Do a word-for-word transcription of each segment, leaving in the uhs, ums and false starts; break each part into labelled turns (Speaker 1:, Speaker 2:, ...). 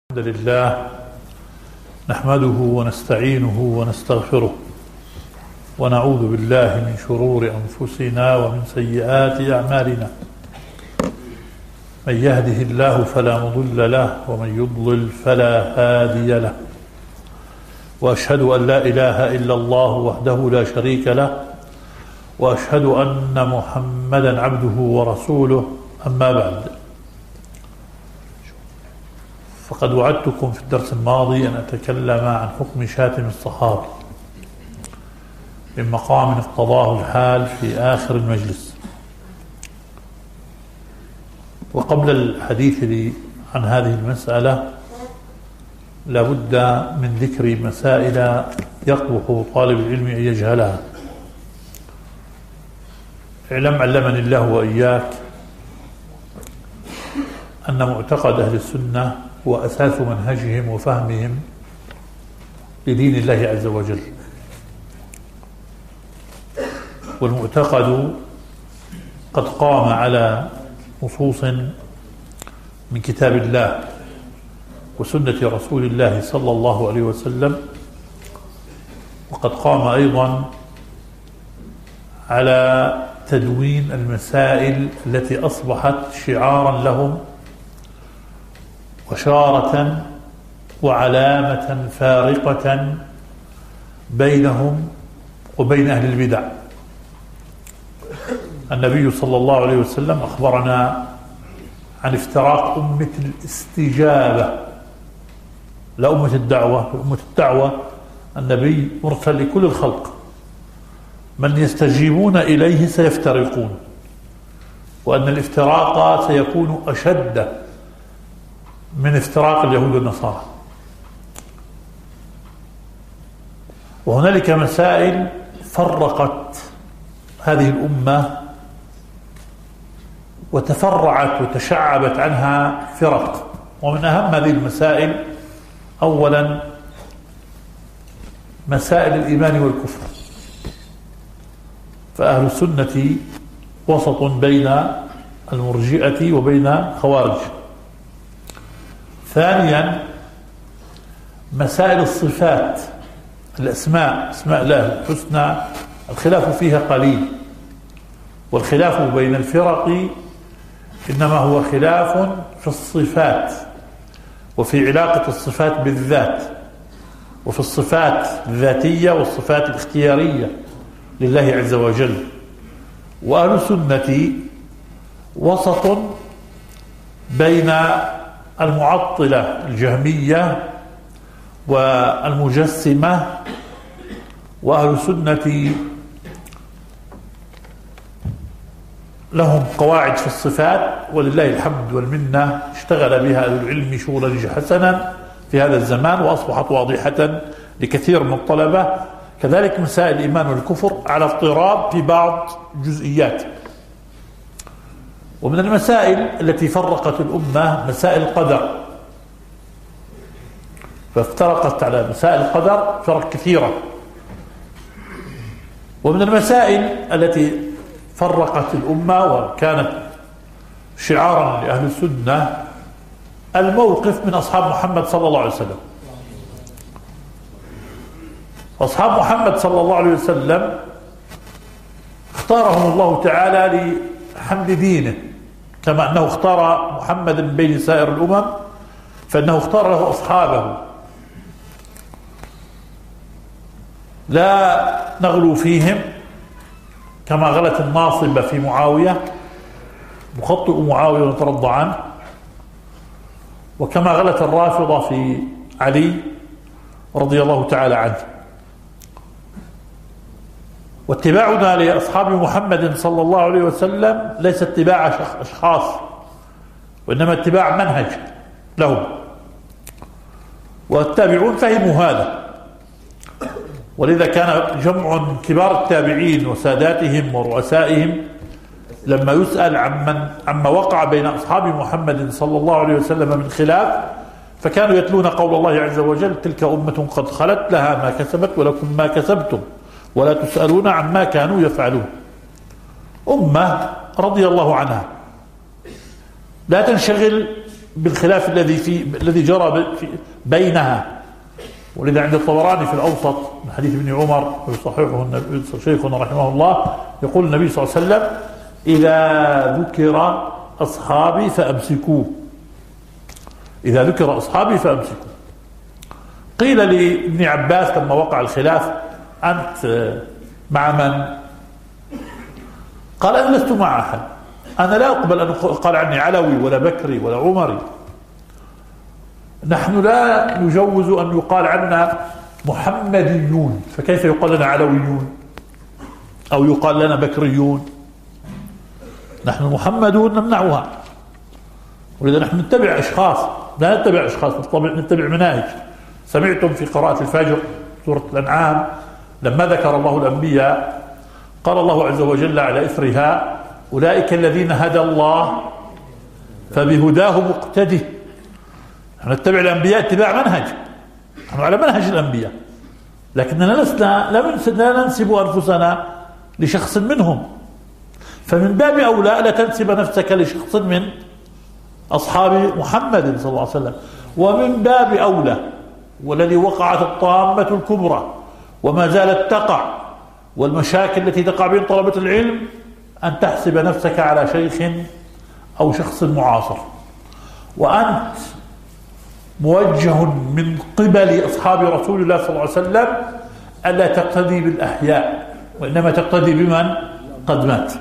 Speaker 1: الحمد لله نحمده ونستعينه ونستغفره ونعوذ بالله من شرور أنفسنا ومن سيئات أعمالنا. من يهده الله فلا مضل له ومن يضلل فلا هادي له، وأشهد أن لا إله إلا الله وحده لا شريك له، وأشهد أن محمدا عبده ورسوله. أما بعد، فقد وعدتكم في الدرس الماضي أن أتكلم عن حكم شاتم الصحابي من مقام اقتضاه الحال في آخر المجلس. وقبل الحديث لي عن هذه المسألة لابد من ذكر مسائل يقبح طالب العلم أن يجهلها. اعلم علمني الله وإياك أن معتقد أهل السنة هو أساس منهجهم وفهمهم لدين الله عز وجل، والمعتقد قد قام على نصوص من كتاب الله وسنة رسول الله صلى الله عليه وسلم، وقد قام أيضا على تدوين المسائل التي أصبحت شعارا لهم وشارة وعلامة فارقة بينهم وبين أهل البدع. النبي صلى الله عليه وسلم أخبرنا عن افتراق أمة الاستجابة، لا أمة الدعوة. أمة الدعوة النبي مرسل لكل الخلق، من يستجيبون إليه سيفترقون، وأن الافتراق سيكون أشد من افتراق اليهود والنصارى. وهنالك مسائل فرقت هذه الأمة وتفرعت وتشعبت عنها فرق، ومن أهم هذه المسائل أولا مسائل الإيمان والكفر. فأهل السنة وسط بين المرجئة وبين خوارج. ثانيا مسائل الصفات، الأسماء، أسماء الله الحسنى، الخلاف فيها قليل، والخلاف بين الفرق إنما هو خلاف في الصفات وفي علاقة الصفات بالذات، وفي الصفات الذاتية والصفات الاختيارية لله عز وجل. وأهل السنة وسط بين المعطلة الجهمية والمجسمة، وأهل السنة لهم قواعد في الصفات ولله الحمد والمنة، اشتغل بها أهل العلم شغلا حسنا في هذا الزمان وأصبحت واضحة لكثير من الطلبة. كذلك مسائل الإيمان والكفر على اضطراب في بعض جزئيات. ومن المسائل التي فرقت الأمة مسائل القدر، فافترقت على مسائل القدر فرق كثيرة. ومن المسائل التي فرقت الأمة وكانت شعارا لأهل السنة الموقف من أصحاب محمد صلى الله عليه وسلم. أصحاب محمد صلى الله عليه وسلم اختارهم الله تعالى لحمد دينه، كما أنه اختار محمدا من بين سائر الأمم فإنه اختار له أصحابه. لا نغلو فيهم كما غلت الناصبة في معاوية، مخطئ معاوية ونترضى عنه، وكما غلت الرافضة في علي رضي الله تعالى عنه. واتباعنا لأصحاب محمد صلى الله عليه وسلم ليس اتباع أشخاص، وإنما اتباع منهج لهم، والتابعون فهموا هذا. ولذا كان جمع كبار التابعين وساداتهم ورؤسائهم لما يسأل عمن عما وقع بين أصحاب محمد صلى الله عليه وسلم من خلاف، فكانوا يتلون قول الله عز وجل: تلك أمة قد خلت لها ما كسبت ولكم ما كسبتم ولا تسألون عما كانوا يفعلون. أمة رضي الله عنها لا تنشغل بالخلاف الذي في الذي جرى بينها. ولذا عند الطبراني في الأوسط من حديث ابن عمر يصححه شيخنا رحمه الله، يقول النبي صلى الله عليه وسلم: إذا ذكر أصحابي فأمسكوه، إذا ذكر أصحابي فأمسكوه. قيل لابن عباس لما وقع الخلاف: أنت مع من؟ قال: أنا لست مع أحد، أنا لا أقبل أن قال عني علوي ولا بكري ولا عمري. نحن لا نجوز أن يقال عنا محمديون، فكيف يقال لنا علويون أو يقال لنا بكريون؟ نحن محمدون نمنعها. ولذا نحن نتبع أشخاص، لا نتبع أشخاص، نتبع مناهج. سمعتم في قراءة الفجر سورة الأنعام لما ذكر الله الأنبياء قال الله عز وجل على إثرها: أولئك الذين هدى الله فبهداه مقتده. نحن نتبع الأنبياء اتباع منهج، نحن على منهج الأنبياء، لكننا لسنا لا ننسب أنفسنا لشخص منهم. فمن باب أولى لا تنسب نفسك لشخص من أصحاب محمد صلى الله عليه وسلم. ومن باب أولى والذي وقعت الطامة الكبرى وما زالت تقع، والمشاكل التي تقع بين طلبة العلم، أن تحسب نفسك على شيخ أو شخص معاصر، وأنت موجه من قبل أصحاب رسول الله صلى الله عليه وسلم ألا تقتدي بالأحياء، وإنما تقتدي بمن قد مات.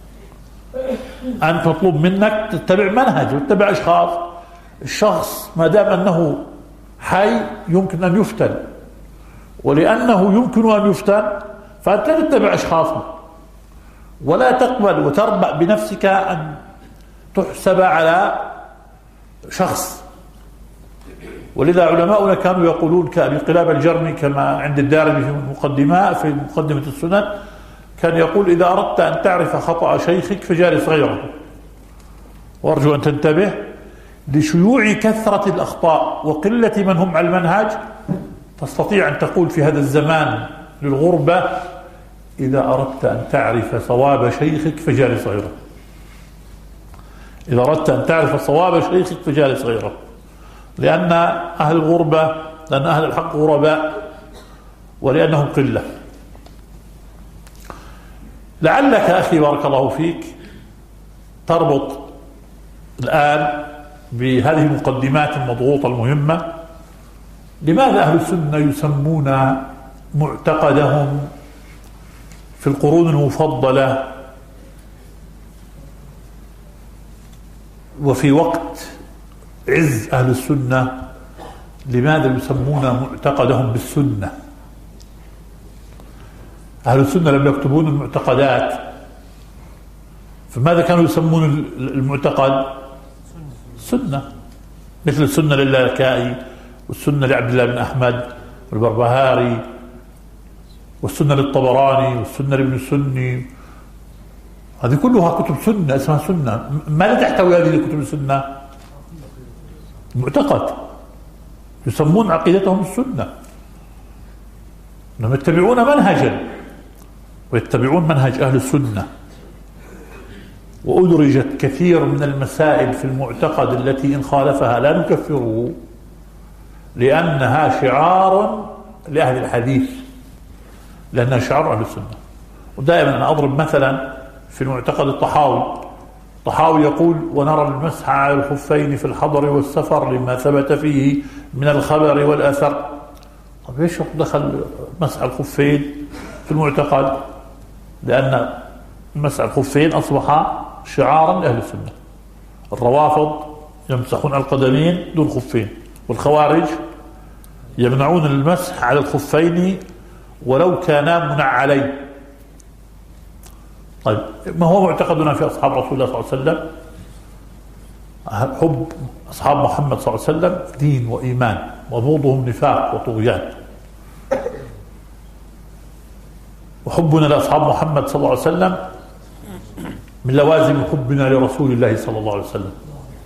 Speaker 1: أنت مطلوب منك تتبع منهج وتتبع أشخاص. الشخص ما دام أنه حي يمكن أن يفتن، ولأنه يمكن أن يفتن فأنت لا تتبع أشخاصا، ولا تقبل وتربأ بنفسك أن تحسب على شخص. ولذا علماؤنا كانوا يقولون كأبي قلاب الجرمي كما عند الدارمي في مقدمة في مقدمة السنن، كان يقول: إذا أردت أن تعرف خطأ شيخك فجالس غيره. وأرجو أن تنتبه لشيوع كثرة الأخطاء وقلة من هم على المنهج. تستطيع أن تقول في هذا الزمان للغربة: إذا أردت أن تعرف صواب شيخك فجالس غيره. إذا أردت أن تعرف صواب شيخك فجالس غيره. لأن أهل الغربة، لأن أهل الحق غرباء، ولأنهم قلة. لعلك أخي بارك الله فيك تربط الآن بهذه المقدمات المضغوطة المهمة. لماذا أهل السنة يسمون معتقدهم في القرون المفضلة وفي وقت عز أهل السنة لماذا يسمون معتقدهم بالسنة؟ أهل السنة لم يكتبون المعتقدات، فماذا كانوا يسمون المعتقد؟ سنة، مثل السنة للالكائي، والسنة لعبد الله بن أحمد والبربهاري، والسنة للطبراني، والسنة لابن السني. هذه كلها كتب سنة اسمها سنة. ماذا تحتوي هذه الكتب السنة؟ معتقد، يسمون عقيدتهم السنة. انهم يتبعون منهجا ويتبعون منهج أهل السنة. وأدرجت كثير من المسائل في المعتقد التي إن خالفها لا نكفره، لأنها شعار لأهل الحديث، لأنها شعار أهل السنة. ودائما أنا أضرب مثلا في المعتقد الطحاوي. الطحاوي يقول: ونرى المسح على الخفين في الحضر والسفر لما ثبت فيه من الخبر والأثر. طيب ايش دخل مسح الخفين في المعتقد؟ لأن مسح الخفين أصبح شعارا لأهل السنة. الروافض يمسحون القدمين دون خفين، والخوارج يمنعون المسح على الخفين ولو كانا منعلين. طيب ما هو معتقدنا في أصحاب رسول الله صلى الله عليه وسلم؟ حب أصحاب محمد صلى الله عليه وسلم دين وإيمان، وبغضهم نفاق وطغيان. وحبنا لأصحاب محمد صلى الله عليه وسلم من لوازم حبنا لرسول الله صلى الله عليه وسلم.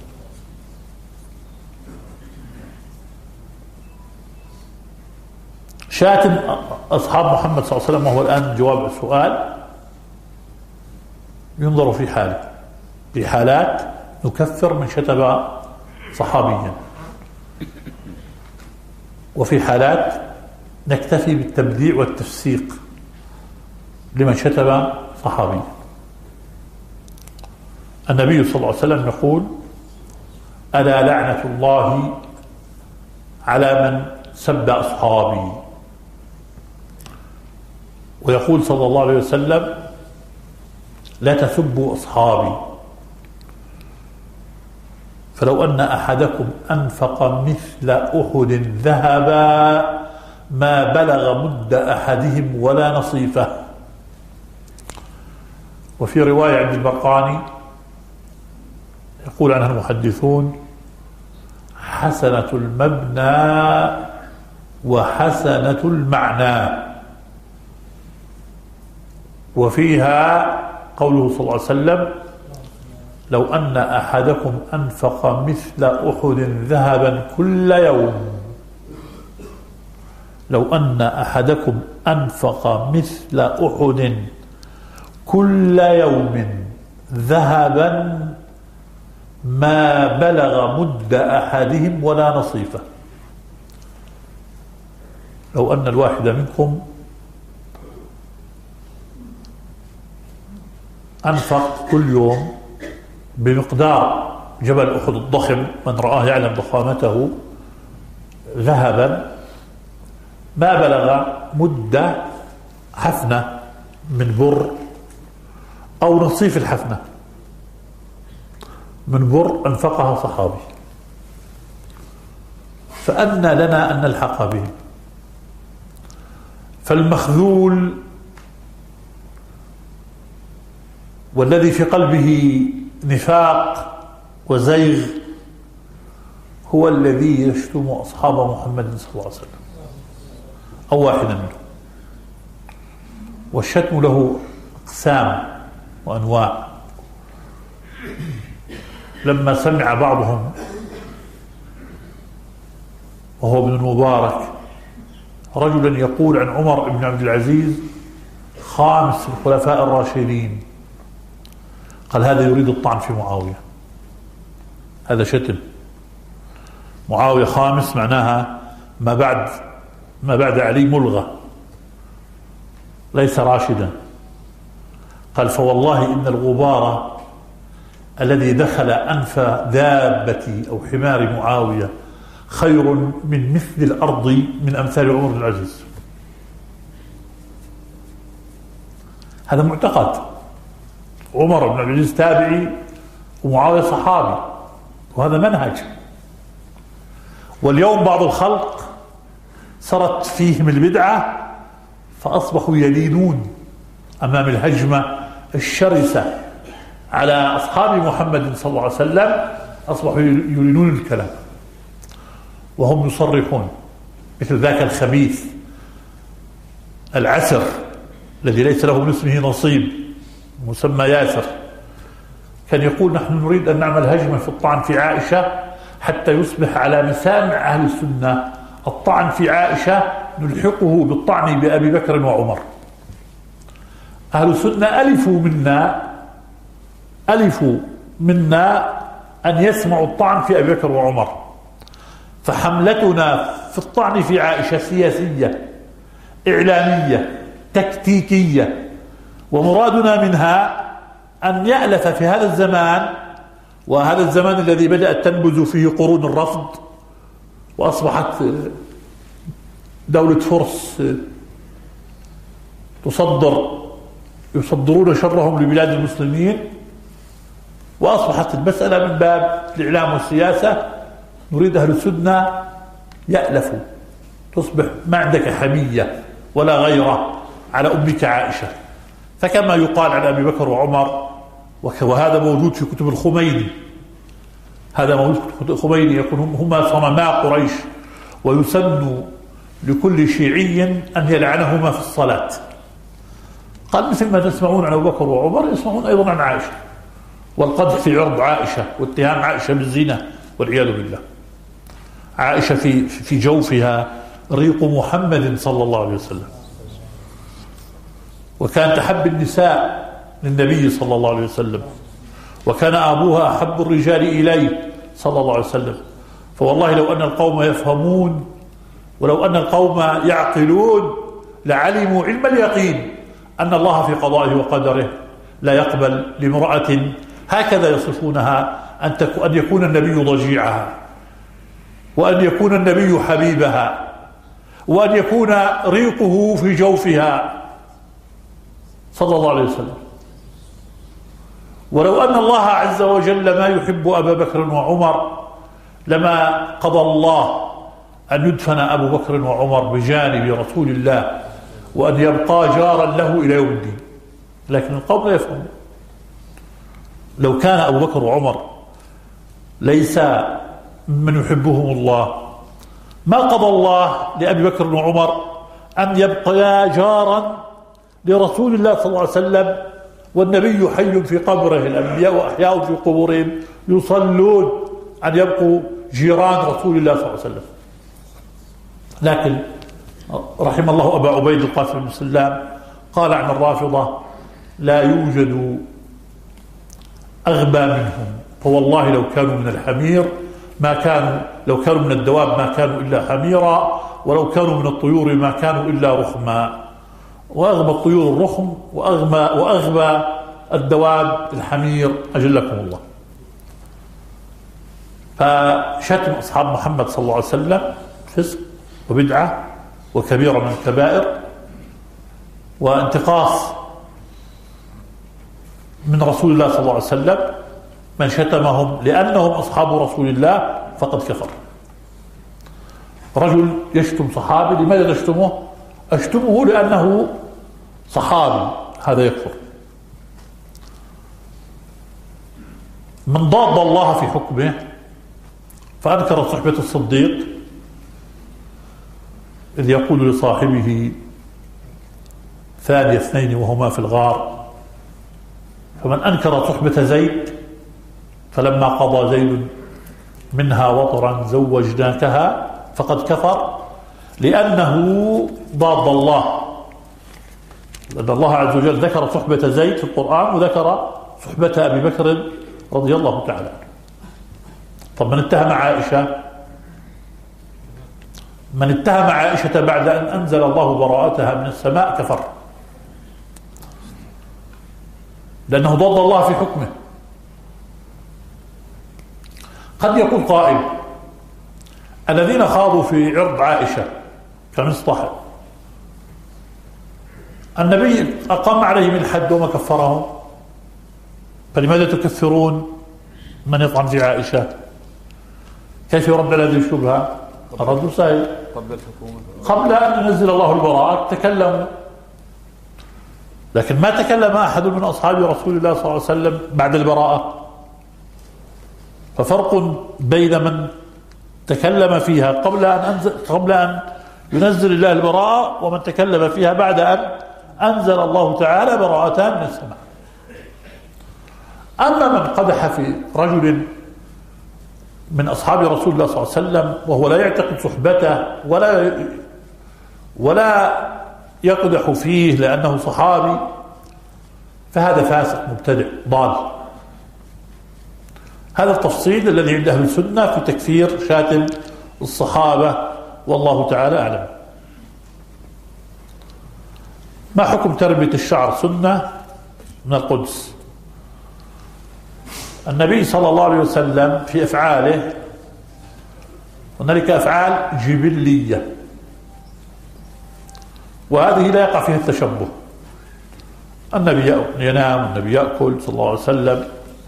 Speaker 1: شاتم أصحاب محمد صلى الله عليه وسلم، وهو الآن جواب السؤال، ينظر في حاله. في حالات نكفر من شتم صحابيا، وفي حالات نكتفي بالتبديع والتفسيق لمن شتم صحابيا. النبي صلى الله عليه وسلم يقول: ألا لعنة الله على من سب أصحابي. ويقول صلى الله عليه وسلم: لا تسبوا أصحابي، فلو أن أحدكم أنفق مثل أحد ذهبا ما بلغ مد أحدهم ولا نصيفه. وفي رواية عند البرقاني يقول عنها المحدثون: حسنة المبنى وحسنة المعنى. وفيها قوله صلى الله عليه وسلم: لو أن أحدكم أنفق مثل أحد ذهبا كل يوم لو أن أحدكم أنفق مثل أحد كل يوم ذهبا ما بلغ مد أحدهم ولا نصيفه. لو أن الواحد منكم أنفق كل يوم بمقدار جبل أحد الضخم، من رآه يعلم ضخامته، ذهبا ما بلغ مد حفنة من بر أو نصيف الحفنة من بر أنفقها صحابي، فأنى لنا أن نلحق به. فالمخذول والذي في قلبه نفاق وزيغ هو الذي يشتم أصحاب محمد صلى الله عليه وسلم أو واحدا منهم. والشتم له أقسام وأنواع. لما سمع بعضهم وهو ابن المبارك رجلا يقول عن عمر بن عبد العزيز خامس الخلفاء الراشدين، قال: هذا يريد الطعن في معاوية، هذا شتم. معاوية خامس معناها ما بعد ما بعد علي ملغى، ليس راشدا. قال: فوالله إن الغبار الذي دخل أنف دابة أو حمار معاوية خير من مثل الأرض من أمثال عمر بن العزيز. هذا معتقد. عمر بن عبد العزيز تابعي ومعاوية صحابي، وهذا منهج. واليوم بعض الخلق صارت فيهم البدعة فأصبحوا يلينون أمام الهجمة الشرسة على أصحاب محمد صلى الله عليه وسلم، أصبحوا يلينون الكلام وهم يصرحون، مثل ذاك الخبيث العسر الذي ليس له من اسمه نصيب مسمى ياسر، كان يقول: نحن نريد أن نعمل هجمة في الطعن في عائشة حتى يصبح على مسامع أهل السنة الطعن في عائشة نلحقه بالطعن بأبي بكر وعمر. أهل السنة ألفوا منا ألفوا منا أن يسمعوا الطعن في أبي بكر وعمر، فحملتنا في الطعن في عائشة سياسية إعلامية تكتيكية، ومرادنا منها أن يألف في هذا الزمان، وهذا الزمان الذي بدأت تنبذ فيه قرون الرفض وأصبحت دولة فرس تصدر يصدرون شرهم لبلاد المسلمين، وأصبحت المسألة من باب الإعلام والسياسة. نريد أهل السنة يألفوا، تصبح ما عندك حمية ولا غيرة على أمك عائشة. فكما يقال عن أبي بكر وعمر، وهذا موجود في كتب الخميني، هذا موجود في كتب الخميني، يقول هما صنما قريش، ويسن لكل شيعي أن يلعنهما في الصلاة. قال: مثل ما تسمعون عن أبي بكر وعمر يسمعون أيضا عن عائشة، والقدح في عرض عائشة واتهام عائشة بالزنا والعياذ بالله. عائشة في في جوفها ريق محمد صلى الله عليه وسلم، وكانت أحب النساء للنبي صلى الله عليه وسلم، وكان أبوها أحب الرجال إليه صلى الله عليه وسلم. فوالله لو أن القوم يفهمون ولو أن القوم يعقلون لعلموا علم اليقين أن الله في قضائه وقدره لا يقبل لامرأة هكذا يصفونها أن, أن يكون النبي ضجيعها، وأن يكون النبي حبيبها، وأن يكون ريقه في جوفها صلى الله عليه وسلم. ولو أن الله عز وجل ما يحب أبا بكر وعمر لما قضى الله أن يدفن أبو بكر وعمر بجانب رسول الله وأن يبقى جارا له إلى يوم الدين، لكن القوم لا يفهمون. لو كان أبو بكر وعمر ليس من يحبهم الله ما قضى الله لأبي بكر وعمر أن يبقيا جارا لرسول الله صلى الله عليه وسلم والنبي حي في قبره، الأنبياء أحياء في قبورهم يصلون، أن يبقوا جيران رسول الله صلى الله عليه وسلم. لكن رحم الله أبا عبيد القاسم بن سلام قال عن الرافضة لا يوجد أغبى منهم، فوالله لو كانوا من الحمير ما كانوا، لو كانوا من الدواب ما كانوا إلا حميرا، ولو كانوا من الطيور ما كانوا إلا رخما. وأغبى الطيور الرخم وأغبى, وأغبى الدواب الحمير أجلكم الله. فشتم أصحاب محمد صلى الله عليه وسلم فسق وبدعة وكبيرة من الكبائر وانتقاص من رسول الله صلى الله عليه وسلم. من شتمهم لأنهم أصحاب رسول الله فقد كفر. رجل يشتم صحابي، لماذا نشتمه؟ أشتمه لأنه صحابي، هذا يكفر. من ضاد الله في حكمه فأنكر صحبة الصديق إذ يقول لصاحبه ثاني اثنين وهما في الغار. فمن أنكر صحبة زيد فلما قضى زيد منها وطرا زوجناكها فقد كفر، لأنه ضاد الله. لأن الله عز وجل ذكر صحبة زيد في القرآن وذكر صحبة أبي بكر رضي الله تعالى. طب من اتهم عائشة من اتهم عائشة بعد أن أنزل الله براءتها من السماء كفر، لأنه ضد الله في حكمه. قد يقول قائل الذين خاضوا في عرض عائشة كمصطح النبي أقام عليهم الحد وما كفرهم، فلماذا تكفرون من يطعن في عائشة؟ كيف يرد على هذه الشبهة؟ الرد سهل. قبل أن ينزل الله البراءة تكلموا، لكن ما تكلم أحد من أصحاب رسول الله صلى الله عليه وسلم بعد البراءة. ففرق بين من تكلم فيها قبل أن أنزل قبل أن ينزل الله البراءة ومن تكلم فيها بعد أن أنزل الله تعالى براءتان من السماء. أما من قدح في رجل من أصحاب رسول الله صلى الله عليه وسلم وهو لا يعتقد صحبته ولا ولا يقدح فيه لأنه صحابي، فهذا فاسق مبتدع ضال. هذا التفصيل الذي عند أهل السنة في تكفير شاتم الصحابة، والله تعالى أعلم. ما حكم تربية الشعر؟ سنة من القدس. النبي صلى الله عليه وسلم في أفعاله هنالك أفعال جبلية وهذه لا يقع فيها التشبه. النبي ينام، النبي يأكل صلى الله عليه وسلم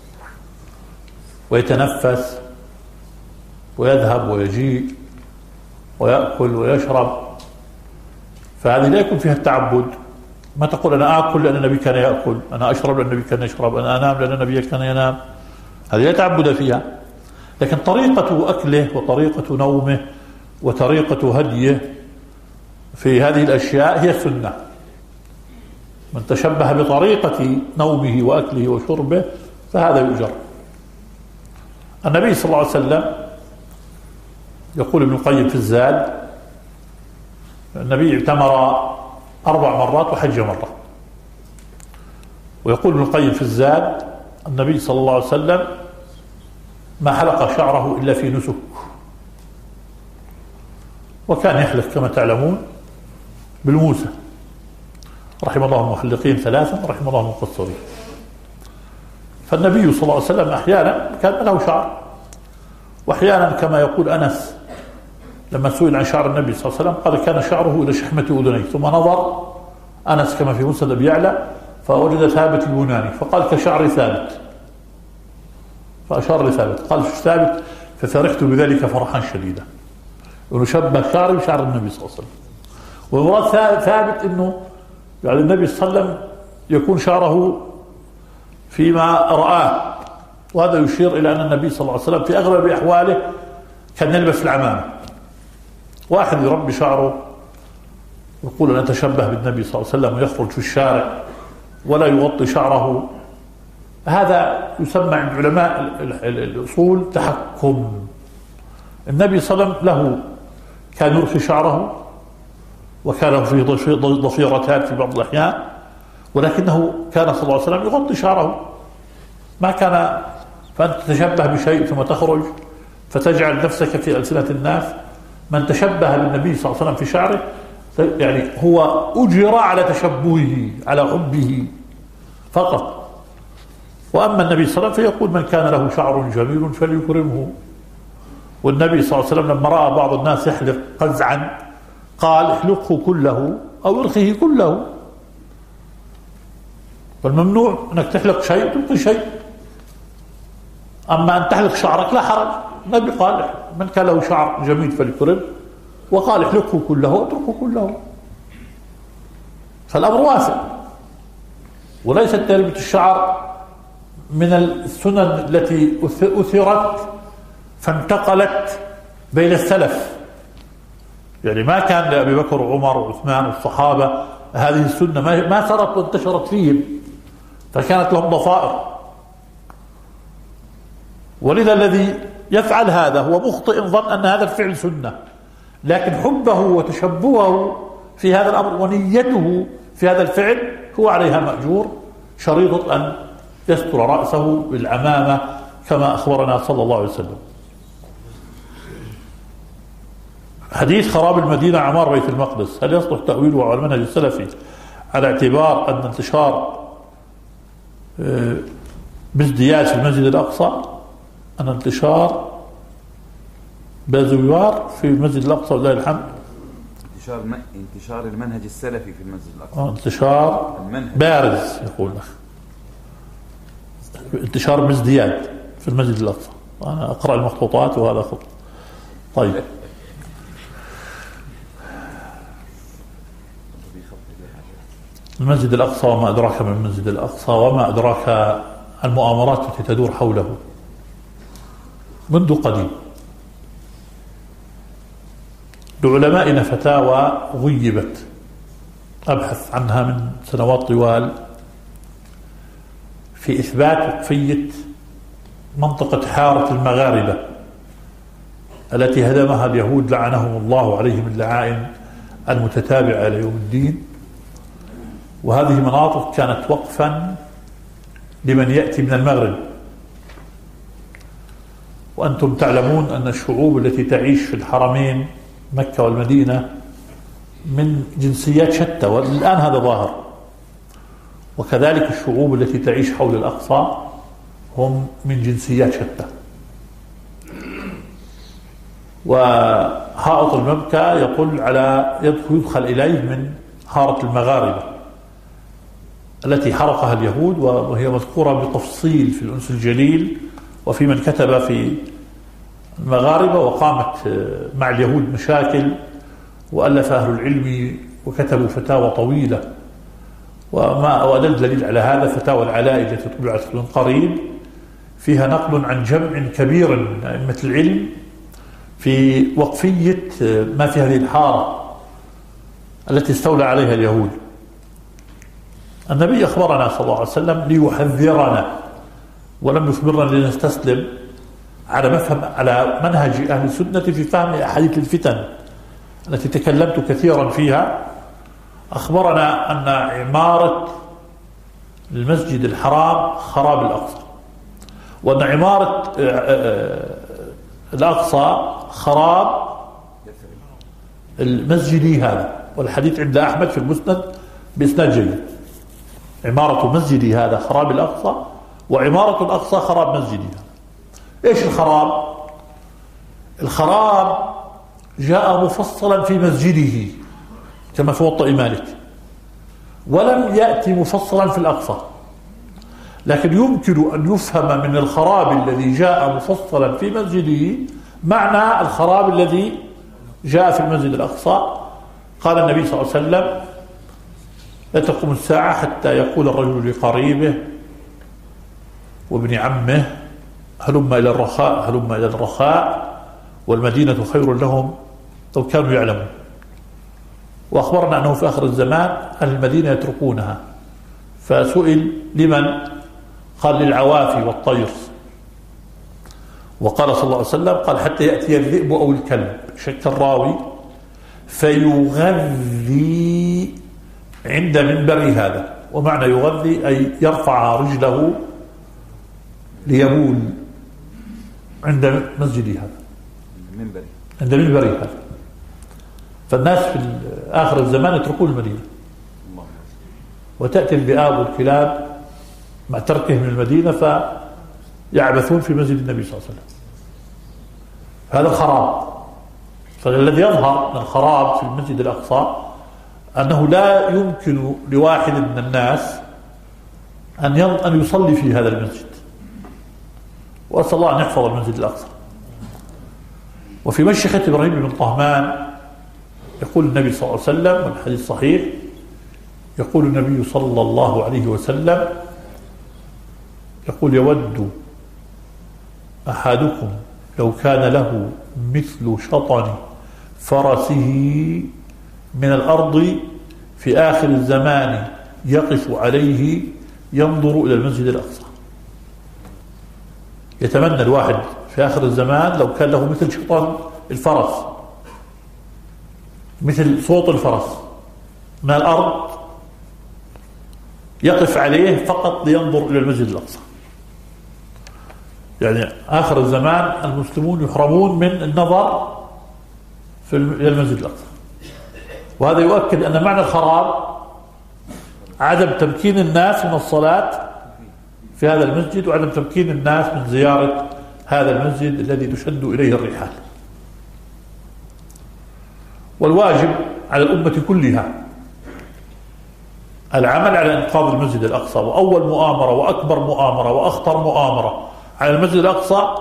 Speaker 1: ويتنفس ويذهب ويجيء ويأكل ويشرب، فهذه لا يكون فيها التعبد. ما تقول أنا آكل لأن النبي كان يأكل، أنا أشرب لأن النبي كان يشرب، أنا أنام لأن النبي كان ينام، هذه لا تعبد فيها. لكن طريقة أكله وطريقة نومه وطريقة هديه في هذه الأشياء هي السنة. من تشبه بطريقة نومه وأكله وشربه فهذا يؤجر. النبي صلى الله عليه وسلم يقول ابن القيم في الزاد النبي اعتمر أربع مرات وحج مرة، ويقول ابن القيم في الزاد النبي صلى الله عليه وسلم ما حلق شعره إلا في نسك، وكان يحلق كما تعلمون بالموسى، رحم الله المحلقين ثلاثا رحم الله المقصرين. فالنبي صلى الله عليه وسلم أحيانا كان له شعر، وأحيانا كما يقول أنس لما سئل عن شعر النبي صلى الله عليه وسلم قال كان شعره إلى شحمة أذنيه، ثم نظر أنس كما في مسند أبي يعلى فوجد ثابت البناني فقال كشعر ثابت، فأشار لثابت قال شو ثابت؟ ففرحت بذلك فرحا شديدا، انه شبه شعري بشعر النبي صلى الله عليه وسلم. ومراد ثابت انه يعني النبي صلى الله عليه وسلم يكون شعره فيما رآه، وهذا يشير الى ان النبي صلى الله عليه وسلم في اغلب احواله كان يلبس العمامه. واحد يربي شعره يقول ان اتشبه بالنبي صلى الله عليه وسلم ويخرج في الشارع ولا يغطي شعره، هذا يسمى عند علماء الاصول تحكم. النبي صلى الله عليه وسلم له كان يرخي شعره وكان فيه ضفيرتان في بعض الأحيان، ولكنه كان صلى الله عليه وسلم يغطي شعره، ما كان فأنت تتشبه بشيء ثم تخرج فتجعل نفسك في ألسنة الناس. من تشبه بالنبي صلى الله عليه وسلم في شعره يعني هو أجر على تشبهه على حبه فقط. وأما النبي صلى الله عليه وسلم فيقول من كان له شعر جميل فليكرمه. والنبي صلى الله عليه وسلم لما رأى بعض الناس يحلق قزعا قال احلقه كله أو ارخيه كله، فالممنوع أنك تحلق شيء وتلقي شيء. أما أن تحلق شعرك لا حرج، النبي قال من كان له شعر جميل فليكرم، وقال احلقه كله واتركه كله، فالأمر واسع. وليست تربية الشعر من السنن التي أثرت فانتقلت بين السلف، يعني ما كان لأبي بكر وعمر وعثمان والصحابة هذه السنة ما سرت وانتشرت فيهم فكانت لهم ضفائر. ولذا الذي يفعل هذا هو مخطئ ظن أن هذا الفعل سنة، لكن حبه وتشبهه في هذا الأمر ونيته في هذا الفعل هو عليها مأجور، شريطة أن يستر رأسه بالعمامة كما أخبرنا صلى الله عليه وسلم. حديث خراب المدينة عمار بيت المقدس هل يصلح تأويله على المنهج السلفي على اعتبار أن انتشار بازدياد في المسجد الأقصى، أن انتشار بازوار في المسجد الأقصى ولله الحمد،
Speaker 2: انتشار انتشار المنهج السلفي في المسجد الأقصى،
Speaker 1: انتشار بارز يقول لك انتشار بازدياد في المسجد الأقصى. أنا أقرأ المخطوطات وهذا خط. طيب المسجد الأقصى وما أدراك من المسجد الأقصى وما أدراك المؤامرات التي تدور حوله منذ قديم. لعلمائنا فتاوى غيبت أبحث عنها من سنوات طوال في إثبات وقفية منطقة حارة المغاربة التي هدمها اليهود لعنهم الله عليهم اللعائن المتتابعة إلى يوم الدين. وهذه مناطق كانت وقفا لمن يأتي من المغرب، وأنتم تعلمون أن الشعوب التي تعيش في الحرمين مكة والمدينة من جنسيات شتى، والآن هذا ظاهر، وكذلك الشعوب التي تعيش حول الأقصى هم من جنسيات شتى. وحائط المبكى يقول على يدخل إليه من حارة المغاربة التي حرقها اليهود، وهي مذكورة بتفصيل في الأنس الجليل وفي من كتب في المغاربة، وقامت مع اليهود مشاكل وألف أهل العلم وكتبوا فتاوى طويلة. وما وأدل دليل على هذا فتاوى العلاء التي طبعت من قريب فيها نقل عن جمع كبير من أئمة العلم في وقفية ما في هذه الحارة التي استولى عليها اليهود. النبي أخبرنا صلى الله عليه وسلم ليحذرنا ولم يخبرنا لنستسلم على مفهم على منهج أهل السنة في فهم أحاديث الفتن التي تكلمت كثيرا فيها. أخبرنا أن عمارة المسجد الحرام خراب الأقصى، وأن عمارة الأقصى خراب المسجد هذا، والحديث عند أحمد في المسند بإسناد جيد. عمارة مسجدي هذا خراب الأقصى، وعمارة الأقصى خراب مسجدي هذا. إيش الخراب؟ الخراب جاء مفصلا في مسجده كما في موطئ مالك، ولم يأتي مفصلا في الأقصى. لكن يمكن أن يفهم من الخراب الذي جاء مفصلا في مسجده معنى الخراب الذي جاء في المسجد الأقصى. قال النبي صلى الله عليه وسلم: لا تقوم الساعة حتى يقول الرجل لقريبه وابن عمه هلم إلى الرخاء هلم إلى الرخاء والمدينة خير لهم لو كانوا يعلمون. وأخبرنا أنه في آخر الزمان أهل المدينة يتركونها. فسئل: لمن؟ قال: للعوافي والطير. وقال صلى الله عليه وسلم: قال: حتى يأتي الذئب أو الكلب، شك الراوي، فيغذي عند منبري هذا. ومعنى يغذي أي يرفع رجله ليبول عند مسجدي هذا، عند منبري هذا. فالناس في آخر الزمان يتركون المدينة، وتأتي الذئاب والكلاب مع تركهم من المدينة فيعبثون في مسجد النبي صلى الله عليه وسلم. هذا الخراب. فالذي يظهر من الخراب في المسجد الأقصى أنه لا يمكن لواحد من الناس أن أن يصلي في هذا المسجد. وأسأل الله أن يحفظ المسجد الأقصى. وفي مشيخة إبراهيم بن طهمان يقول النبي صلى الله عليه وسلم، والحديث صحيح، يقول النبي صلى الله عليه وسلم، يقول: يود أحدكم لو كان له مثل شطن فرسه من الأرض في آخر الزمان يقف عليه ينظر إلى المسجد الأقصى. يتمنى الواحد في آخر الزمان لو كان له مثل شطن الفرس، مثل صوت الفرس من الأرض، يقف عليه فقط لينظر إلى المسجد الأقصى. يعني آخر الزمان المسلمون يحرمون من النظر في إلى المسجد الأقصى. وهذا يؤكد أن معنى الخراب عدم تمكين الناس من الصلاة في هذا المسجد، وعدم تمكين الناس من زيارة هذا المسجد الذي تشد إليه الرحال. والواجب على الأمة كلها العمل على إنقاذ المسجد الأقصى. وأول مؤامرة وأكبر مؤامرة وأخطر مؤامرة على المسجد الأقصى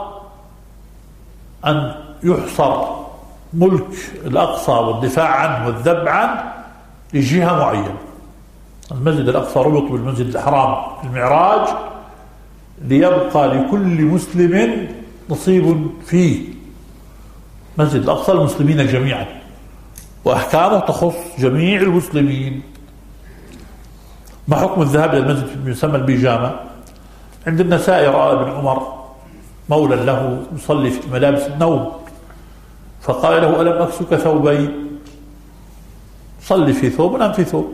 Speaker 1: أن يحصر ملك الأقصى والدفاع عنه والذب عنه لجهة معينة. المسجد الأقصى ربط بالمسجد الحرام في المعراج ليبقى لكل مسلم نصيب فيه. مسجد الأقصى المسلمين جميعا، وأحكامه تخص جميع المسلمين. ما حكم الذهاب إلى المسجد يسمى البيجامة؟ عند النسائي رأى ابن عمر مولا له يصلي في ملابس النوم، فقال له: ألم أكسك ثوبين؟ صلي في ثوب ونام في ثوب.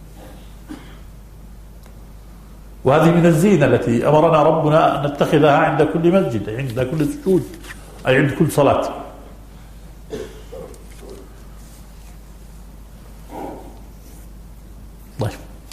Speaker 1: وهذه من الزينة التي أمرنا ربنا أن نتخذها عند كل مسجد، عند كل سجود، أي عند كل صلاة. طيب،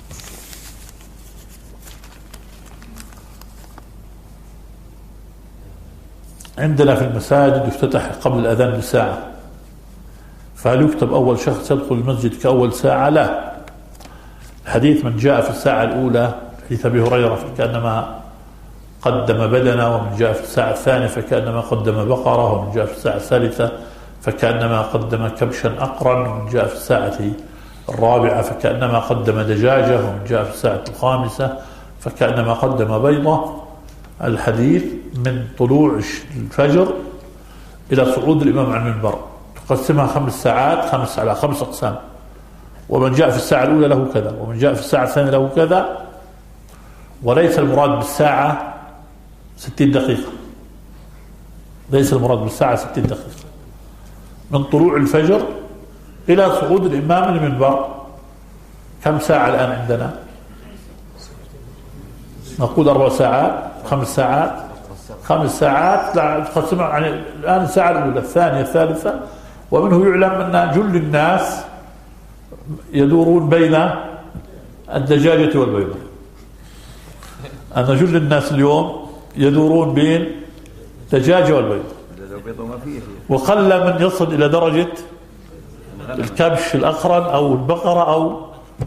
Speaker 1: عندنا في المساجد يفتتح قبل الأذان بساعة، فهل يكتب أول شخص يدخل المسجد كأول ساعة؟ لا. الحديث: من جاء في الساعة الأولى، حديث أبي هريرة، فكأنما قدم بدنة، ومن جاء في الساعة الثانية فكأنما قدم بقرة، ومن جاء في الساعة الثالثة فكأنما قدم كبشا أقرا، ومن جاء في الساعة الرابعة فكأنما قدم دجاجة، ومن جاء في الساعة الخامسة فكأنما قدم بيضة. الحديث من طلوع الفجر إلى صعود الإمام على المنبر، تقسمها خمس ساعات، خمس على خمس أقسام. ومن جاء في الساعة الأولى له كذا، ومن جاء في الساعة الثانية له كذا. وليس المراد بالساعة ستين دقيقة، ليس المراد بالساعة ستين دقيقة. من طلوع الفجر إلى صعود الإمام المنبر كم ساعة الآن عندنا؟ نقول أربع ساعات، خمس ساعات، خمس ساعات تقسمها يعني الآن الساعة الأولى الثانية الثالثة. ومنه يعلم أن جل الناس يدورون بين الدجاجة والبيضة، أن جل الناس اليوم يدورون بين الدجاجة والبيضة، وقل من يصل إلى درجة الكبش الأقرن أو البقرة أو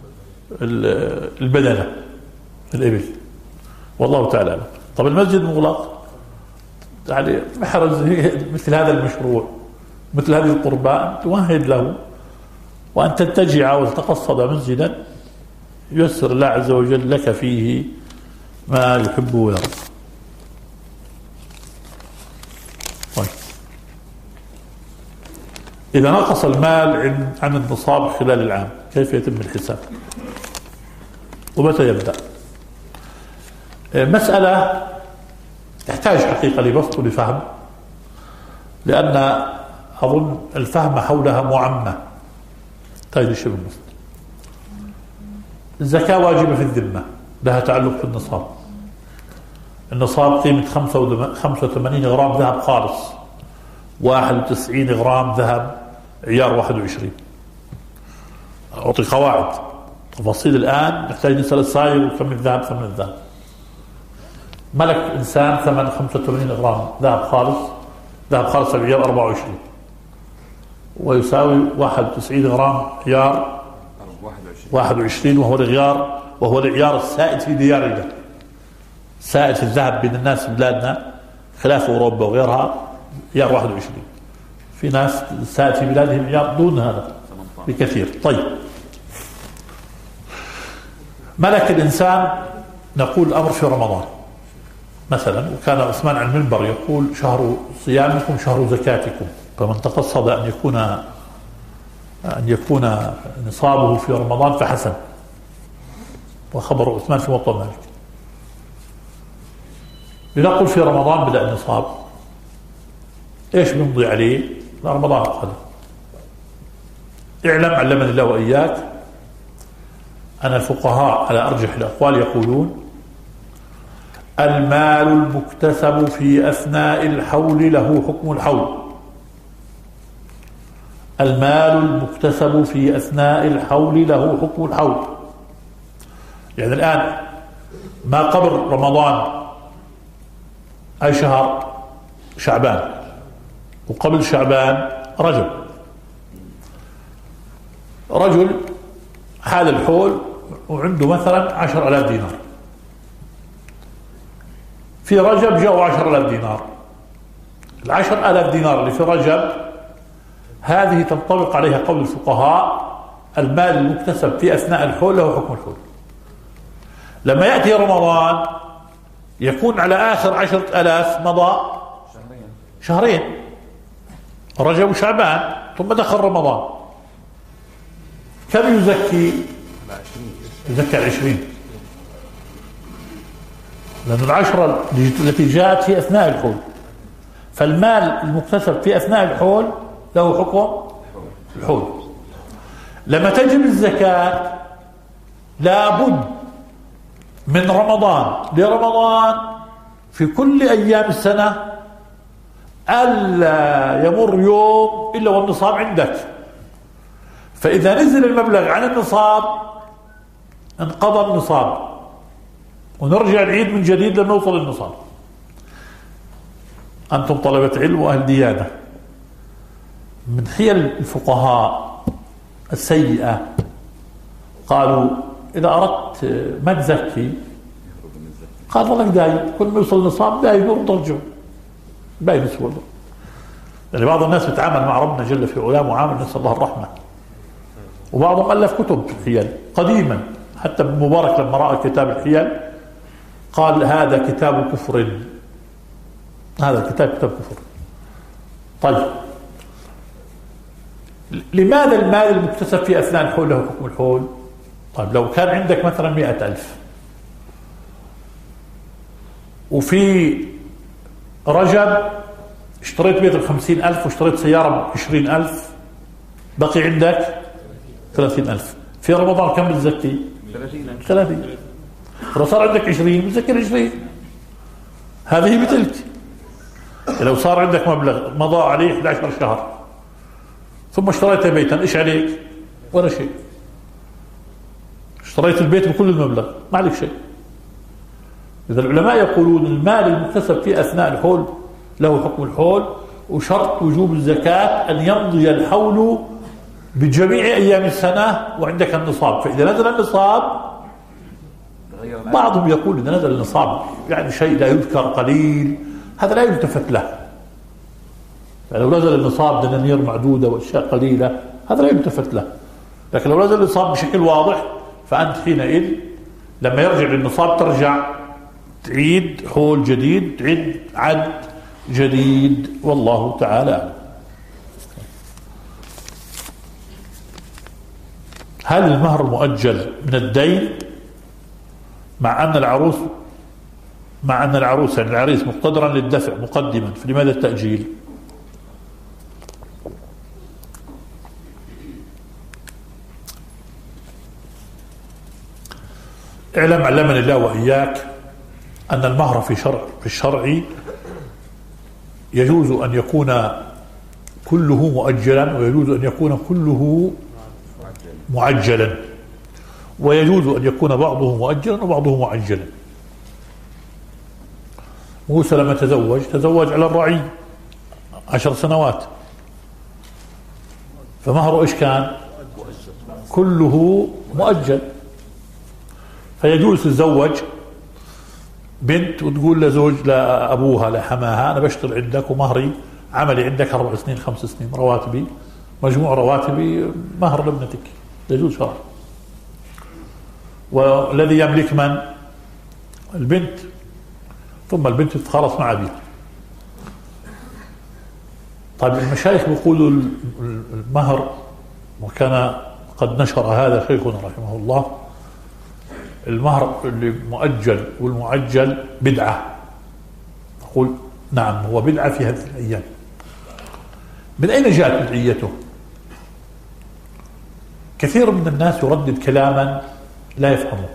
Speaker 1: البدنة الإبل، والله تعالى. طب المسجد مغلق، يعني محرز مثل هذا المشروع مثل هذه القربان تمهد له، وأن تتجع وتقصد مسجدا ييسر الله عز وجل لك فيه ما يحب ويرضى. طيب، إذا نقص المال عن النصاب خلال العام كيف يتم الحساب ومتى يبدأ؟ مسألة تحتاج حقيقة لبسط ولفهم، لأن أظن الفهم حولها معمى تجد الشبه المسلم. الزكاة واجبة في الذمة، لها تعلق في النصاب. النصاب قيمة خمسة وثمانين غرام ذهب خالص، واحد وتسعين غرام ذهب عيار واحد وعشرين. أعطي قواعد تفاصيل الآن نحتاج نسأل الصايغ وكم الذهب ثمن الذهب. ملك إنسان ثمن خمسة وثمانين غرام ذهب خالص، ذهب خالص عيار أربعة وعشرين، ويساوي واحد وتسعين غرام عيار واحد وعشرين، وهو العيار وهو العيار السائد في ديارنا، سائد في الذهب بين الناس في بلادنا خلاف أوروبا وغيرها عيار واحد وعشرين. في ناس سائد في بلادهم عيار دون هذا بكثير. طيب، ملك الإنسان نقول الأمر في رمضان مثلا، وكان عثمان على المنبر يقول شهر صيامكم شهر زكاتكم، فمن تقصد أن يكون أن يكون نصابه في رمضان فحسن. وخبر عثمان في موطأ مالك. لنقول في رمضان بدأ النصاب، ايش بنمضي عليه؟ رمضان القادم. اعلم علمني الله وإياك أن الفقهاء على أرجح الأقوال يقولون المال المكتسب في أثناء الحول له حكم الحول. المال المكتسب في أثناء الحول له حكم الحول. يعني الآن ما قبل رمضان أي شهر؟ شعبان، وقبل شعبان رجب. رجل حال الحول وعنده مثلا عشر آلاف دينار، في رجب جاءوا عشر آلاف دينار. العشر آلاف دينار اللي في رجب هذه تنطبق عليها قول الفقهاء المال المكتسب في أثناء الحول له حكم الحول. لما يأتي رمضان يكون على آخر عشرة آلاف مضى شهرين، رجب وشعبان، ثم دخل رمضان. كم يزكي؟ يزكي العشرين، لأن العشرة التي جاءت في أثناء الحول. فالمال المكتسب في أثناء الحول له حكم الحول. لما تجب الزكاة لابد من رمضان لرمضان في كل أيام السنة ألا يمر يوم إلا والنصاب عندك. فإذا نزل المبلغ عن النصاب انقضى النصاب، ونرجع العيد من جديد لما نوصل النصاب. أنتم طلبة علم وأهل ديانة، من حيل الفقهاء السيئة قالوا إذا أردت ما تزكي قال والله دايم، كل ما يوصل النصاب دايم ونرجع باين يسوى. يعني بعض الناس يتعامل مع ربنا جل في علاه معامل نسأل الله الرحمة، وبعضهم ألف كتب في الحيل قديما. حتى ابن مبارك لما رأى كتاب الحيل قال هذا كتاب كفر، هذا الكتاب كتاب كفر. طيب، لماذا المال المكتسب في أثناء الحول له حكم الحول؟ طيب، لو كان عندك مثلا مئة ألف وفي رجب اشتريت بيت بخمسين ألف واشتريت سيارة بعشرين ألف، بقي عندك ثلاثين ألف. في رمضان كم بتزكي؟ ثلاثين. لو صار عندك عشرين بتزكي عشرين، هذه بتلك. لو صار عندك مبلغ مضى عليه إحدى عشر شهر ثم اشتريت بيتا، ايش عليك؟ ولا شيء. اشتريت البيت بكل المبلغ، ما عليك شيء. إذا العلماء يقولون المال المكتسب في أثناء الحول له حكم الحول، وشرط وجوب الزكاة أن يمضي الحول بجميع أيام السنة وعندك النصاب. فإذا نزل النصاب، بعضهم يقول إذا نزل النصاب يعني شيء لا يذكر قليل، هذا لا يلتفت له. يعني لو نزل النصاب دنانير معدودة وأشياء قليلة هذا لا يلتفت له. لكن لو نزل النصاب بشكل واضح فأنت حينئذ لما يرجع للنصاب ترجع تعيد حول جديد، تعيد عد جديد، والله تعالى أعلم. هل المهر مؤجل من الدين مع أن العروس مع أن العروس يعني العريس مقتدرا للدفع مقدما، فلماذا التأجيل؟ اعلم علمني الله وإياك أن المهر في شرع في الشرع يجوز أن يكون كله مؤجلا، ويجوز أن يكون كله معجلا، ويجوز أن يكون بعضه مؤجلا وبعضه معجلا. موسى لما تزوج تزوج على الرعي عشر سنوات، فمهره إيش كان؟ كله مؤجل. فيجوز تتزوج بنت وتقول لزوج لأبوها لحماها أنا بشتغل عندك ومهري عملي عندك أربع سنين خمس سنين، رواتبي مجموع رواتبي مهر لابنتك، يجوز شرعا. والذي يملك من؟ البنت، ثم البنت تتخلص مع أبيها. طيب المشايخ بيقولوا المهر، وكان قد نشر هذا شيخنا رحمه الله، المهر اللي مؤجل والمعجل بدعة. أقول نعم هو بدعة في هذه الأيام. من أين جاءت بدعيته؟ كثير من الناس يردد كلاما لا يفهمه.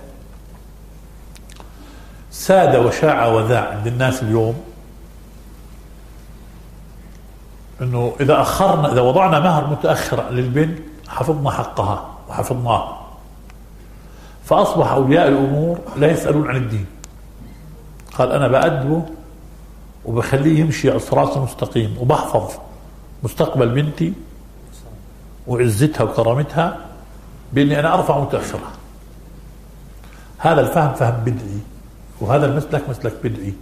Speaker 1: ساد وشاع وذاع عند الناس اليوم انه اذا اخرنا اذا وضعنا مهر متاخر للبنت حفظنا حقها وحفظناه، فاصبح اولياء الامور لا يسالون عن الدين. قال انا بأدبه وبخليه يمشي على الصراط المستقيم وبحفظ مستقبل بنتي وعزتها وكرامتها باني انا ارفع متاخرها. هذا الفهم فهم بدعي، وهذا المسلك مسلك بدعي.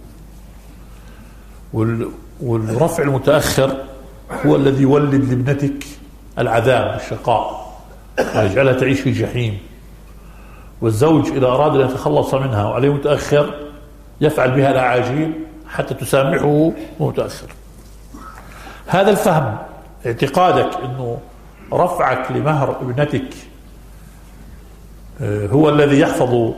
Speaker 1: والرفع المتأخر هو الذي يولد لابنتك العذاب والشقاء ويجعلها تعيش في جحيم. والزوج إذا أراد أن يتخلص منها وعليه متأخر يفعل بها الأعاجيب حتى تسامحه متأخر. هذا الفهم، اعتقادك أنه رفعك لمهر ابنتك هو الذي يحفظ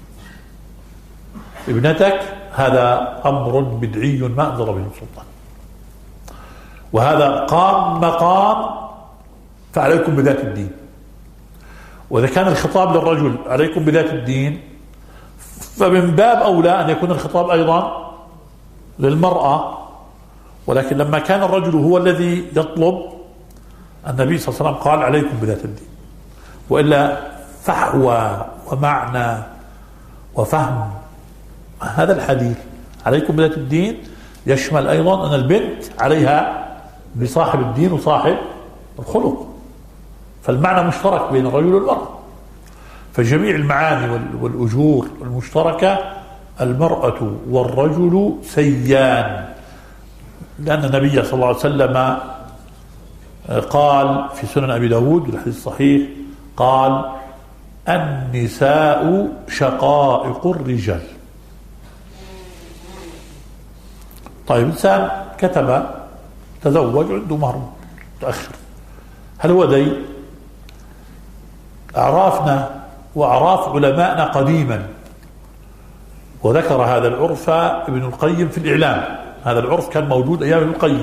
Speaker 1: ابنتك، هذا أمر بدعي ما أنزل به السلطان، وهذا قام مقام فعليكم بذات الدين. وإذا كان الخطاب للرجل عليكم بذات الدين، فمن باب أولى أن يكون الخطاب أيضا للمرأة. ولكن لما كان الرجل هو الذي يطلب، النبي صلى الله عليه وسلم قال عليكم بذات الدين. وإلا فحوى ومعنى وفهم هذا الحديث عليكم بذات الدين يشمل أيضا أن البنت عليها بصاحب الدين وصاحب الخلق، فالمعنى مشترك بين الرجل والمرأة. فجميع المعاني والأجور المشتركة المرأة والرجل سيان، لأن النبي صلى الله عليه وسلم قال في سنن أبي داود الحديث الصحيح قال النساء شقائق الرجال. طيب إنسان كتب تزوج عنده مهر متأخر، هل هو دين؟ أعرافنا وأعراف علمائنا قديما، وذكر هذا العرف ابن القيم في الإعلام. هذا العرف كان موجود أيام ابن القيم،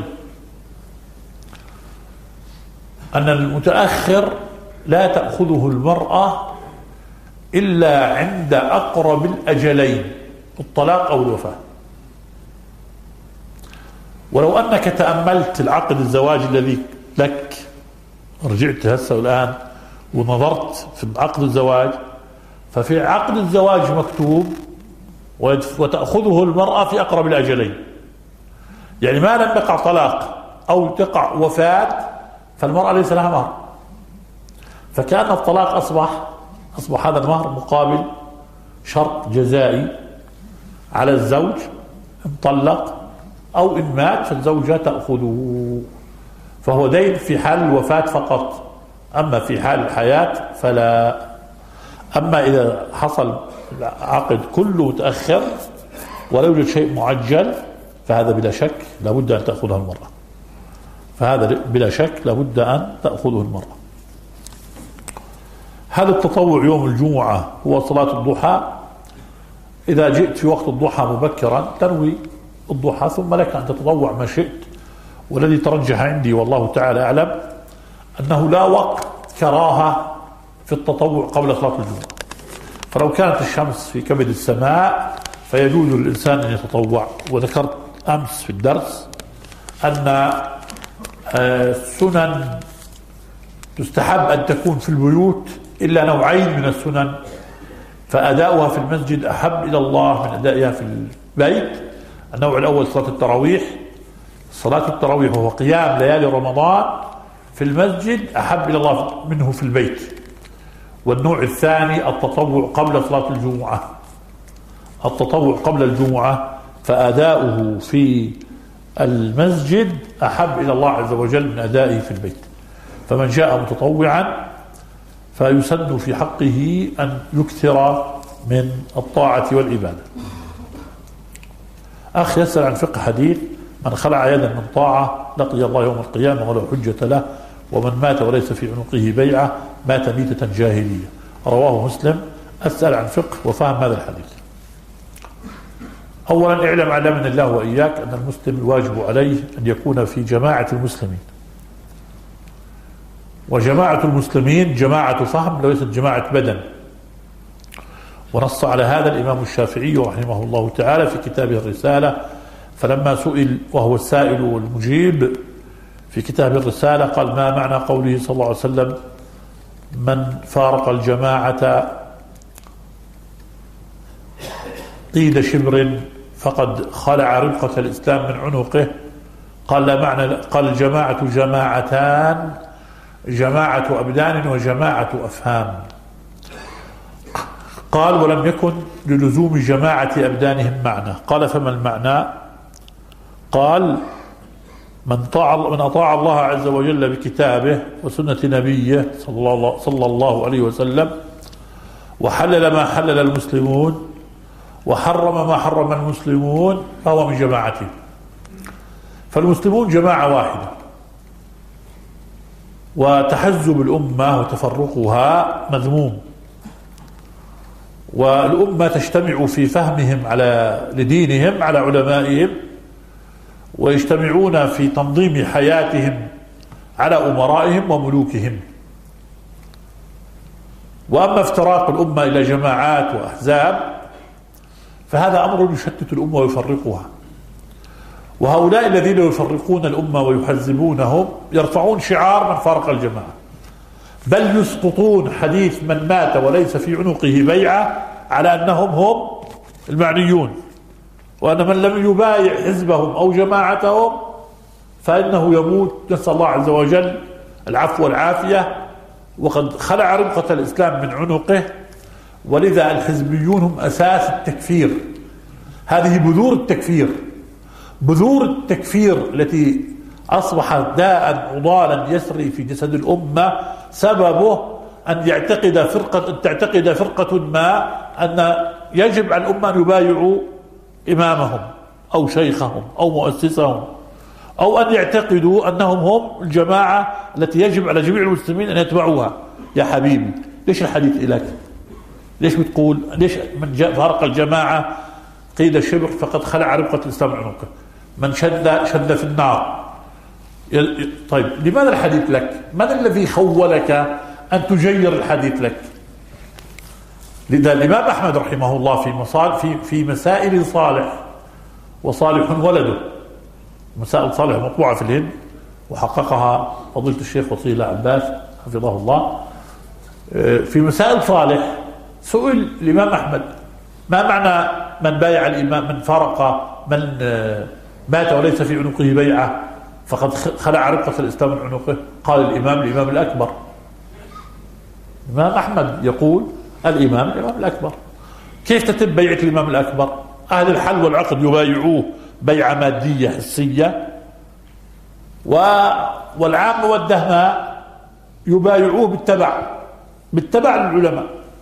Speaker 1: أن المتأخر لا تأخذه المرأة إلا عند أقرب الأجلين، الطلاق أو الوفاة. ولو أنك تأملت العقد الزواج الذي لك، رجعت هسه والآن ونظرت في عقد الزواج، ففي عقد الزواج مكتوب وتأخذه المرأة في أقرب الأجلين. يعني ما لم يقع طلاق أو تقع وفاة فالمرأة ليس لها مهر، فكأن الطلاق أصبح أصبح هذا المهر مقابل شرط جزائي على الزوج إن طلق أو إن مات فالزوجة تأخذه، فهو دين في حال الوفاة فقط، أما في حال الحياة فلا. أما إذا حصل العقد كله متأخر ولا يوجد شيء معجل فهذا بلا شك لابد أن تأخذها المرأة، فهذا بلا شك لابد أن تأخذه المرأة. هذا التطوع يوم الجمعة هو صلاة الضحى. إذا جئت في وقت الضحى مبكرا تنوي الضحى، ثم لك أن تتطوع ما شئت. والذي ترجح عندي والله تعالى أعلم أنه لا وقت كراهة في التطوع قبل صلاة الجمعة، فلو كانت الشمس في كبد السماء فيجوز للإنسان أن يتطوع. وذكرت أمس في الدرس أن السنن تستحب أن تكون في البيوت إلا نوعين من السنن، فأداؤها في المسجد أحب إلى الله من أدائها في البيت. النوع الأول صلاة التراويح، صلاة التراويح وهو قيام ليالي رمضان في المسجد أحب إلى الله منه في البيت. والنوع الثاني التطوع قبل صلاة الجمعة، التطوع قبل الجمعة فأداؤه في المسجد أحب إلى الله عز وجل من أدائه في البيت. فمن جاء متطوعا فيسن في حقه أن يكثر من الطاعة والعبادة. أخ يسأل عن فقه حديث: من خلع يدا من طاعة لقي الله يوم القيامة ولا حجة له، ومن مات وليس في عنقه بيعة مات ميتة جاهلية. رواه مسلم. أسأل عن فقه وفهم هذا الحديث. أولا اعلم علمنا الله وإياك أن المسلم الواجب عليه أن يكون في جماعة المسلمين، وجماعة المسلمين جماعة فهم وليست جماعة بدن. ونص على هذا الإمام الشافعي رحمه الله تعالى في كتابه الرسالة، فلما سئل وهو السائل والمجيب في كتاب الرسالة قال: ما معنى قوله صلى الله عليه وسلم: من فارق الجماعة قيد شبر فقد خلع ربقة الإسلام من عنقه؟ قال: لا معنى. قال: الجماعة جماعتان، جماعة أبدان وجماعة أفهام. قال: ولم يكن للزوم جماعة أبدانهم معنى. قال: فما المعنى؟ قال: من طاع من أطاع الله عز وجل بكتابه وسنة نبيه صلى الله, صلى الله عليه وسلم، وحلل ما حلل المسلمون وحرم ما حرم المسلمون فهو من جماعته. فالمسلمون جماعة واحدة، وتحزب الأمة وتفرقها مذموم، والأمة تجتمع في فهمهم على لدينهم على علمائهم، ويجتمعون في تنظيم حياتهم على أمرائهم وملوكهم. وأما افتراق الأمة إلى جماعات وأحزاب فهذا أمر يشتت الأمة ويفرقها. وهؤلاء الذين يفرقون الأمة ويحزبونهم يرفعون شعار من فارق الجماعة، بل يسقطون حديث من مات وليس في عنقه بيعة على أنهم هم المعنيون، وأن من لم يبايع حزبهم أو جماعتهم فإنه يموت، نسأل الله عز وجل العفو والعافية، وقد خلع ربقة الإسلام من عنقه. ولذا الحزبيون هم أساس التكفير، هذه بذور التكفير، بذور التكفير التي أصبحت داء عضالا يسري في جسد الأمة، سببه أن يعتقد فرقة أن تعتقد فرقة ما أن يجب على الأمة أن يبايعوا إمامهم أو شيخهم أو مؤسسهم، أو أن يعتقدوا أنهم هم الجماعة التي يجب على جميع المسلمين أن يتبعوها. يا حبيبي، ليش الحديث إليك؟ ليش بتقول ليش من جاء فارق الجماعة قيد الشبر فقد خلع ربقة الإسلام عنقه، من شد شد في النار؟ طيب لماذا الحديث لك؟ من الذي خولك أن تجير الحديث لك؟ لذا الإمام أحمد رحمه الله في مصال في في مسائل صالح وصالح ولده، مسائل صالح مطبوعة في الهند وحققها فضيلة الشيخ وصي الله عباس حفظه الله. في مسائل صالح سئل الإمام أحمد ما معنى من بايع الإمام، من فرق، من مات وليس في عنقه بيعة فقد خلع رقة الإسلام من عنقه؟ قال الإمام الإمام الأكبر. الإمام أحمد يقول الإمام الإمام الأكبر. كيف تتم بيعة الإمام الأكبر؟ أهل الحل والعقد يبايعوه بيعة مادية حسية، والعامة والدهماء يبايعوه بالتبع بالتبع للعلماء.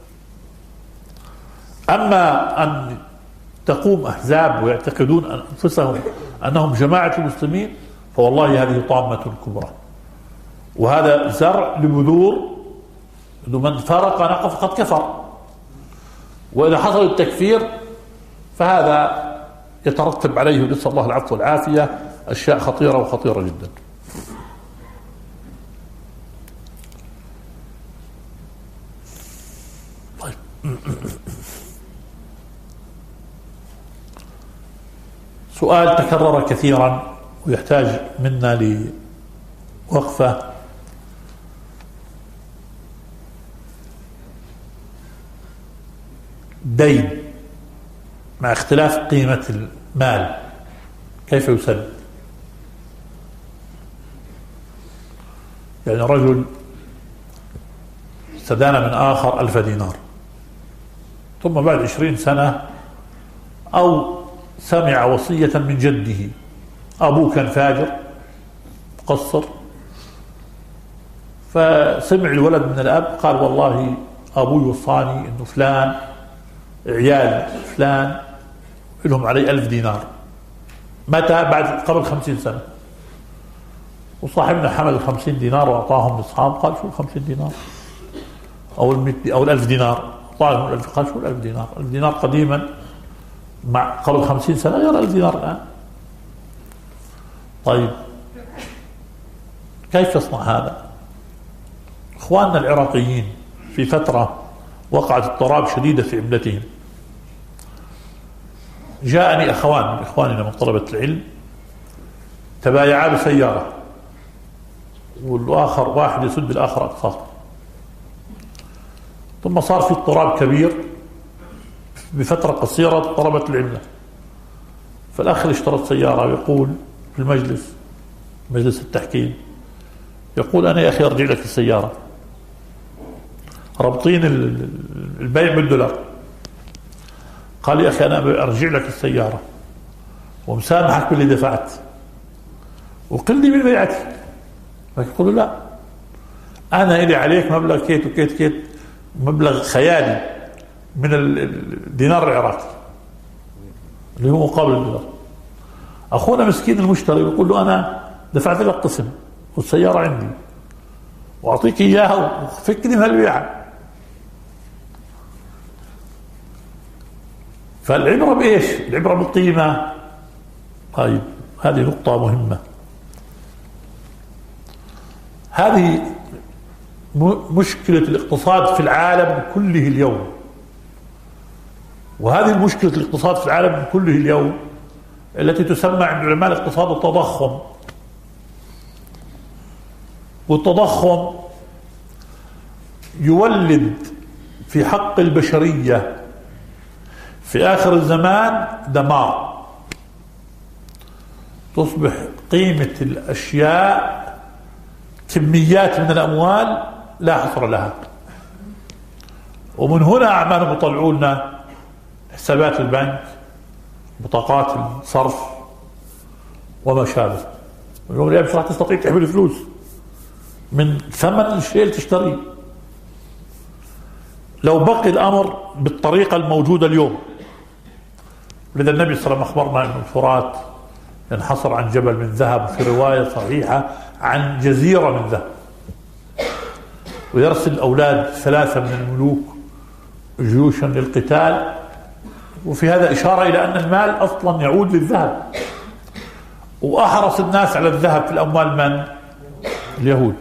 Speaker 1: أما أن تقوم أحزاب ويعتقدون أنفسهم أنهم جماعة المسلمين فوالله هذه طامة كبرى، وهذا زرع لبذور أنه من فرق نقف فقد كفر، وإذا حصل التكفير فهذا يترتب عليه نسأل الله العفو والعافية أشياء خطيرة وخطيرة جدا. طيب سؤال تكرر كثيرا ويحتاج منا لوقفة. دين مع اختلاف قيمة المال كيف يسد؟ يعني رجل استدان من آخر ألف دينار، ثم بعد عشرين سنة أو سمع وصية من جده، أبوه كان فاجر مقصر، فسمع الولد من الأب قال والله أبوي وصاني إنه فلان عيال فلان لهم علي ألف دينار. متى؟ بعد قبل خمسين سنة. وصاحبنا حمل الخمسين دينار وأعطاهم لأصحاب، قال شو الخمسين دينار أو المئة أو الألف دينار؟ أعطاهم الألف، قال شو الألف دينار؟ الألف دينار قديما مع قبل خمسين سنة غير الألف دينار الآن. طيب كيف تصنع هذا؟ إخواننا العراقيين في فترة وقعت اضطراب شديدة في عملتهم، جاءني أخوان من إخواننا من طلبة العلم تبايعا بسيارة، والآخر واحد يسد الآخر أقساط، ثم صار في اضطراب كبير بفترة قصيرة طلبت العملة، فالأخ اللي اشترت سيارة يقول في المجلس مجلس التحكيم، يقول أنا يا أخي أرجع لك السيارة، ربطين البيع بالدولار. قال يا أخي أنا أرجع لك السيارة ومسامحك باللي دفعت وقل لي من بيعتي. فيقول لا، أنا إلي عليك مبلغ كيت وكيت كيت، مبلغ خيالي من الدينار العراقي اللي هو مقابل الدولار. أخونا مسكين المشتري يقول له أنا دفعت لك قسم والسيارة عندي وأعطيك إياها وفكني من هالبيعة. فالعبرة بإيش؟ العبرة بالقيمة. طيب هذه نقطة مهمة. هذه مشكلة الاقتصاد في العالم كله اليوم، وهذه مشكلة الاقتصاد في العالم كله اليوم التي تسمى عند علماء الاقتصاد التضخم. والتضخم يولد في حق البشرية في آخر الزمان دمار، تصبح قيمة الأشياء كميات من الأموال لا حصر لها. ومن هنا أعمالهم يطلعوا لنا حسابات البنك، بطاقات الصرف وما شابه. اليوم الأيام راح تستطيع تحمل فلوس من ثمن الشيء اللي تشتريه. لو بقي الأمر بالطريقة الموجودة اليوم، لذا النبي صلى الله عليه وسلم أخبرنا أن الفرات ينحصر عن جبل من ذهب، وفي رواية صحيحة عن جزيرة من ذهب، ويرسل الأولاد ثلاثة من الملوك جيوشا للقتال. وفي هذا إشارة إلى أن المال أصلا يعود للذهب، وأحرص الناس على الذهب في الأموال من؟ اليهود.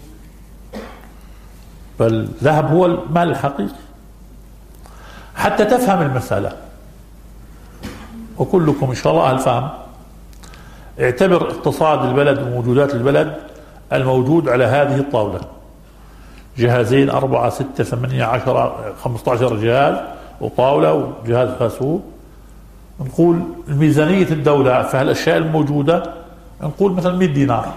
Speaker 1: فالذهب هو المال الحقيقي. حتى تفهم المسألة، وكلكم إن شاء الله أهل فهم، اعتبر اقتصاد البلد وموجودات البلد الموجود على هذه الطاولة، جهازين أربعة ستة ثمانية عشرة خمسة عشر جهاز وطاولة وجهاز حاسوب. نقول ميزانية الدولة في هالأشياء الموجودة نقول مثلا مئة دينار،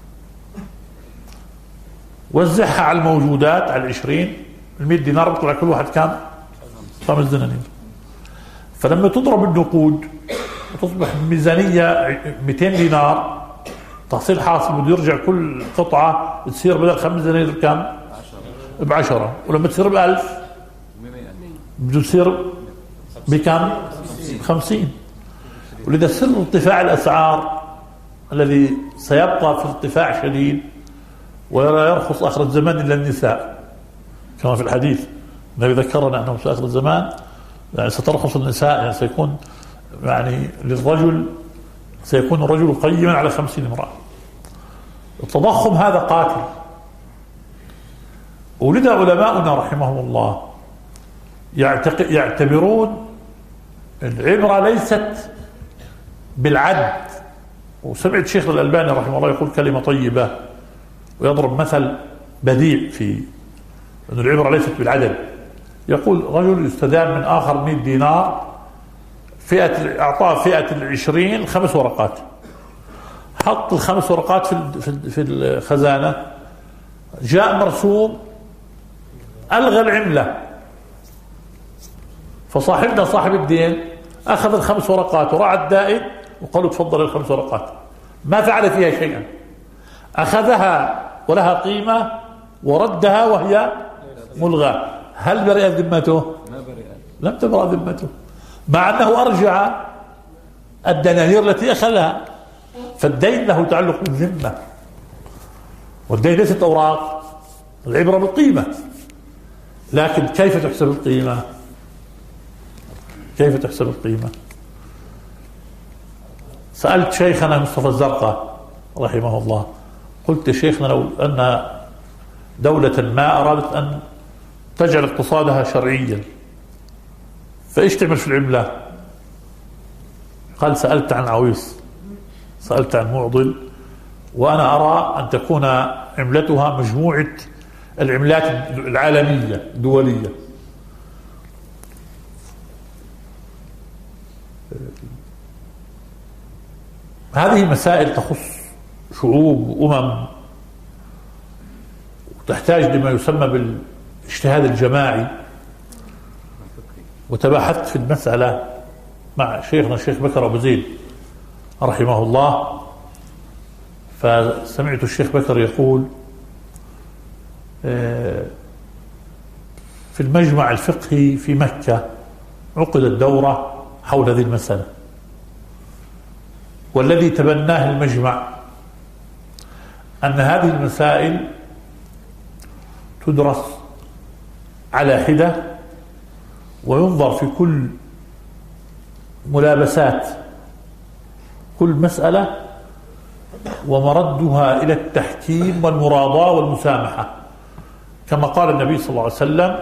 Speaker 1: وزعها على الموجودات على العشرين، المئة دينار بيطلع كل واحد كام؟ خمس دنانير. فلما تضرب النقود وتصبح الميزانية مئتين دينار، تحصيل حاصل بده يرجع كل قطعة تصير بدل خمس دنانير كام؟ بعشرة. ولما تصير بألف بده يصير بكم؟ خمسين. ولذا سر ارتفاع الأسعار الذي سيبقى في ارتفاع شديد، ولا يرخص آخر الزمان إلا النساء كما في الحديث النبي ذكرنا أنه في آخر الزمان يعني سترخص النساء، يعني سيكون يعني للرجل سيكون الرجل قيما على خمسين امرأة. التضخم هذا قاتل. ولذا علماؤنا رحمهم الله يعتبرون العبرة ليست بالعد. وسمعت شيخ الألباني رحمه الله يقول كلمة طيبة ويضرب مثل بديع في أن العبرة ليست بالعدد. يقول رجل يستدان من آخر مئة دينار، فئة أعطاه فئة العشرين خمس ورقات، حط الخمس ورقات في في الخزانة، جاء مرسوم ألغى العملة، فصاحبنا صاحب الدين أخذ الخمس ورقات وراح الدائن وقال له تفضل الخمس ورقات، ما فعل فيها شيئا، أخذها ولها قيمة وردها وهي ملغى. هل برئت ذمته؟
Speaker 2: ما برئت،
Speaker 1: لم تبرأ ذمته، مع أنه أرجع الدنانير التي أخذها. فالدين له تعلق بالذمة، والدين ليست أوراق، العبرة بالقيمة. لكن كيف تحسب القيمة؟ كيف تحسب القيمة؟ سألت شيخنا مصطفى الزرقاء رحمه الله، قلت شيخنا لو أن دولة ما أرادت أن تجعل اقتصادها شرعيا فإيش تعمل في العملة؟ قال سألت عن عويص، سألت عن معضل، وأنا أرى أن تكون عملتها مجموعة العملات العالمية الدولية. هذه مسائل تخص شعوب وأمم، وتحتاج لما يسمى بالاجتهاد الجماعي. وتباحثت في المسألة مع شيخنا الشيخ بكر أبو زيد رحمه الله، فسمعت الشيخ بكر يقول في المجمع الفقهي في مكة عقدت دورة حول هذه المسألة، والذي تبناه المجمع أن هذه المسائل تدرس على حدة وينظر في كل ملابسات كل مسألة ومردها إلى التحكيم والمراضاة والمسامحة، كما قال النبي صلى الله عليه وسلم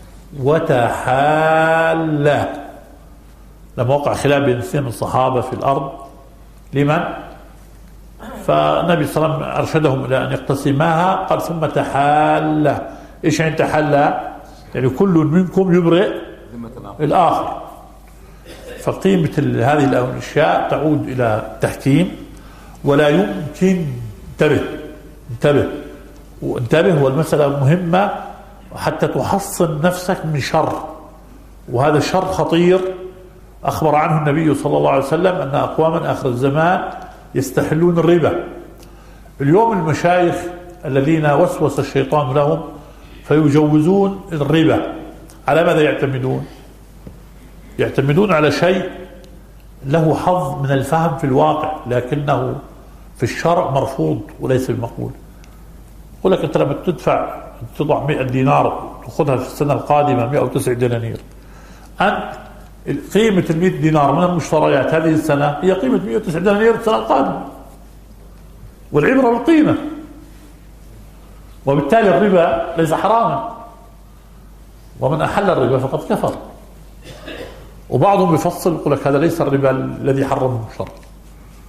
Speaker 1: وتحالى لما وقع خلاف بين اثنين من الصحابة في الأرض لمن؟ فالنبي صلى الله عليه وسلم أرشدهم إلى أن يقتسماها، قال ثم تحالى. إيش يعني تحالى؟ يعني كل منكم يبرئ الآخر. فقيمة هذه الأشياء تعود إلى التحكيم، ولا يمكن انتبه انتبه وانتبه والمسألة مهمة حتى تحصن نفسك من شر، وهذا الشر خطير. أخبر عنه النبي صلى الله عليه وسلم أن أقواما آخر الزمان يستحلون الربا. اليوم المشايخ الذين وسوس الشيطان لهم فيجوزون الربا، على ماذا يعتمدون؟ يعتمدون على شيء له حظ من الفهم في الواقع لكنه في الشرع مرفوض وليس بمقبول. يقول لك أنت لما تدفع تضع مئة دينار تأخذها في السنة القادمة مئة وتسعة دنانير، أنت قيمة المئة دينار من المشتريات هذه السنة هي قيمة مئة وتسعة دنانير السنة القادمة، والعبرة بالقيمة، وبالتالي الربا ليس حراما، ومن أحل الربا فقد كفر. وبعضهم يفصل يقول لك هذا ليس الربا الذي حرمه الشرع،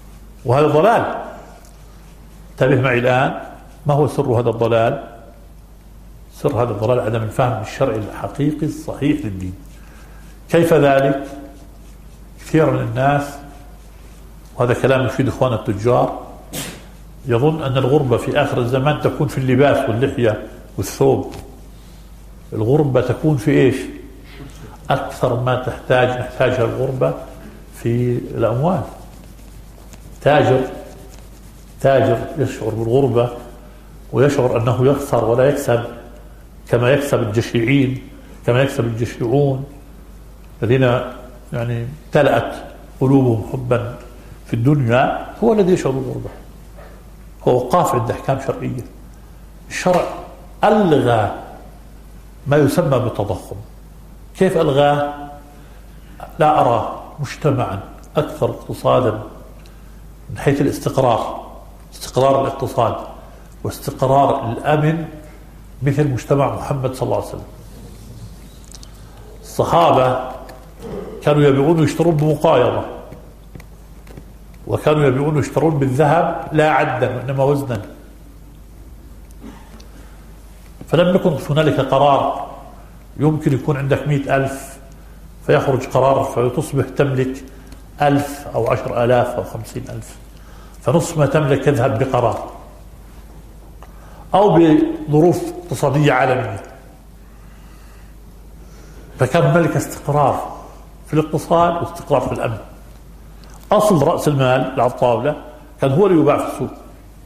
Speaker 1: وهذا ضلال. انتبه معي الآن، ما هو سر هذا الضلال؟ سر هذا الضلال عدم الفهم الشرعي الحقيقي الصحيح للدين. كيف ذلك؟ كثير من الناس، وهذا كلام يفيد إخوان التجار، يظن أن الغربة في آخر الزمان تكون في اللباس واللحية والثوب. الغربة تكون في إيش؟ أكثر ما تحتاج نحتاجها الغربة في الأموال. تاجر تاجر يشعر بالغربة ويشعر أنه يخسر ولا يكسب كما يكسب الجشيعين، كما يكسب الجشيعون الذين يعني امتلأت قلوبهم حبا في الدنيا، هو الذي يشعر بالغربة. هو وقاف عند أحكام شرعية. الشرع ألغى ما يسمى بالتضخم. كيف ألغاه؟ لا أرى مجتمعا أكثر اقتصادا من حيث الاستقرار، استقرار الاقتصاد واستقرار الأمن مثل مجتمع محمد صلى الله عليه وسلم. الصحابة كانوا يبيعون ويشترون بمقايضة، وكانوا يبيعون ويشترون بالذهب لا عدا وإنما وزنا. فلم يكن هنالك قرار يمكن يكون عندك مئة ألف فيخرج قرار فتصبح تملك ألف أو عشر آلاف أو خمسين ألف، فنصف ما تملك يذهب بقرار أو بظروف اقتصادية عالمية. فكان ملك استقرار في الاقتصاد واستقرار في الأمن. أصل رأس المال على الطاولة كان هو اللي يباع في السوق،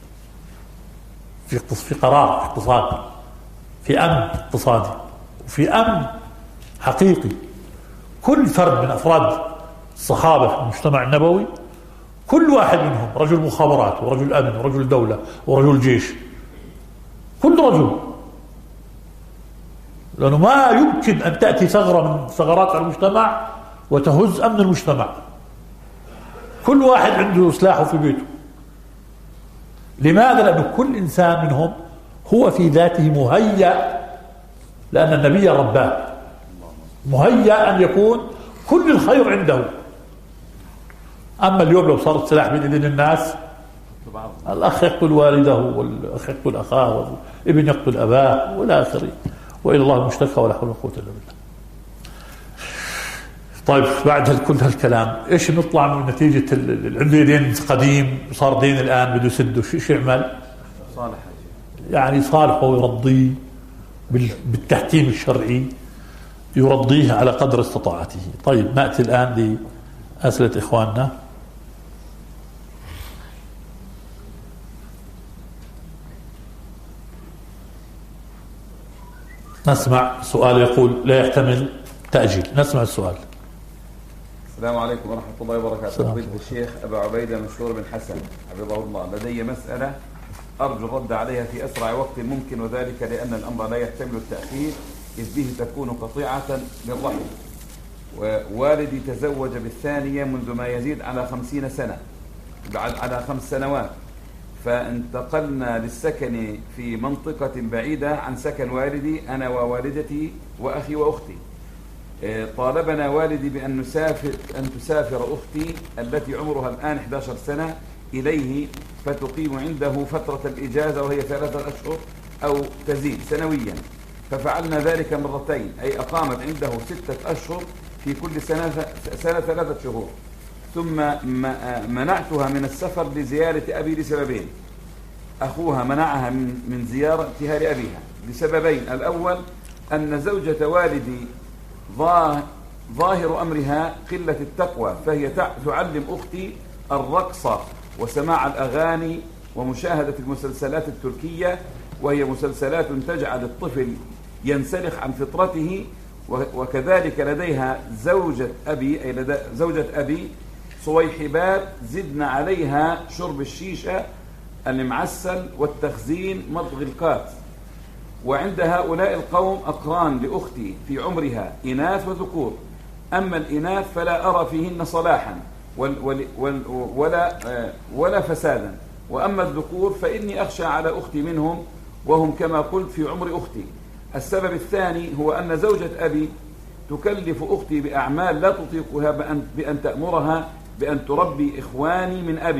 Speaker 1: في في قرار اقتصادي، في أمن اقتصادي، وفي أمن حقيقي. كل فرد من أفراد الصحابة في المجتمع النبوي، كل واحد منهم رجل مخابرات ورجل أمن ورجل دولة ورجل جيش، كل رجل، لأنه ما يمكن أن تأتي ثغرة من ثغرات المجتمع وتهز أمن المجتمع. كل واحد عنده سلاحه في بيته. لماذا؟ لأن كل إنسان منهم هو في ذاته مهيأ، لأن النبي رباه مهيأ أن يكون كل الخير عنده. أما اليوم لو صار السلاح بين ايدين الناس، الأخ يقتل والده والأخ يقتل أخاه والابن يقتل أباه والى آخره، وإلى الله المشتكى ولا حول ولا قوة إلا بالله. طيب بعد كل هالكلام ايش نطلع من نتيجة اللي عنده دين قديم صار دين الآن بده يسده؟ شو يعمل؟
Speaker 2: صالح
Speaker 1: يعني صالحه ويرضيه بالتحكيم الشرعي، يرضيه على قدر استطاعته. طيب نأتي الآن لأسئلة إخواننا. نسمع سؤال يقول لا يحتمل تأجيل. نسمع السؤال.
Speaker 2: السلام عليكم ورحمة الله وبركاته. فضيلة الشيخ أبا عبيدة مشهور بن حسن حفظه الله، لدي مسألة أرجو الرد عليها في أسرع وقت ممكن، وذلك لأن الأمر لا يحتمل التأخير إذ به تكون قطيعة للرحم. ووالدي تزوج بالثانية منذ ما يزيد على خمسين سنة، بعد على خمس سنوات، فانتقلنا للسكن في منطقة بعيدة عن سكن والدي أنا ووالدتي وأخي وأختي. طالبنا والدي بأن نسافر أن تسافر أختي التي عمرها الآن إحدى عشرة سنة إليه فتقيم عنده فترة الإجازة وهي ثلاثة أشهر أو تزيد سنويا. ففعلنا ذلك مرتين، أي أقامت عنده ستة أشهر في كل سنة سنة ثلاثة شهور. ثم منعتها من السفر لزيارة أبي لسببين. أخوها منعها من من زيارتها لأبيها لسببين: الأول أن زوجة والدي ظاهر أمرها قلة التقوى، فهي تعلم أختي الرقص وسماع الأغاني ومشاهدة المسلسلات التركية، وهي مسلسلات تجعل الطفل ينسلخ عن فطرته. وكذلك لديها زوجة أبي أي لدى زوجة أبي صويحبات زدنا عليها شرب الشيشة المعسل والتخزين مضغ القات. وعند هؤلاء القوم أقران لأختي في عمرها إناث وذكور، أما الإناث فلا أرى فيهن صلاحا ولا ولا فسادا، وأما الذكور فإني أخشى على أختي منهم وهم كما قلت في عمر أختي. السبب الثاني هو أن زوجة أبي تكلف أختي بأعمال لا تطيقها بأن, بأن تأمرها بأن تربي إخواني من أبي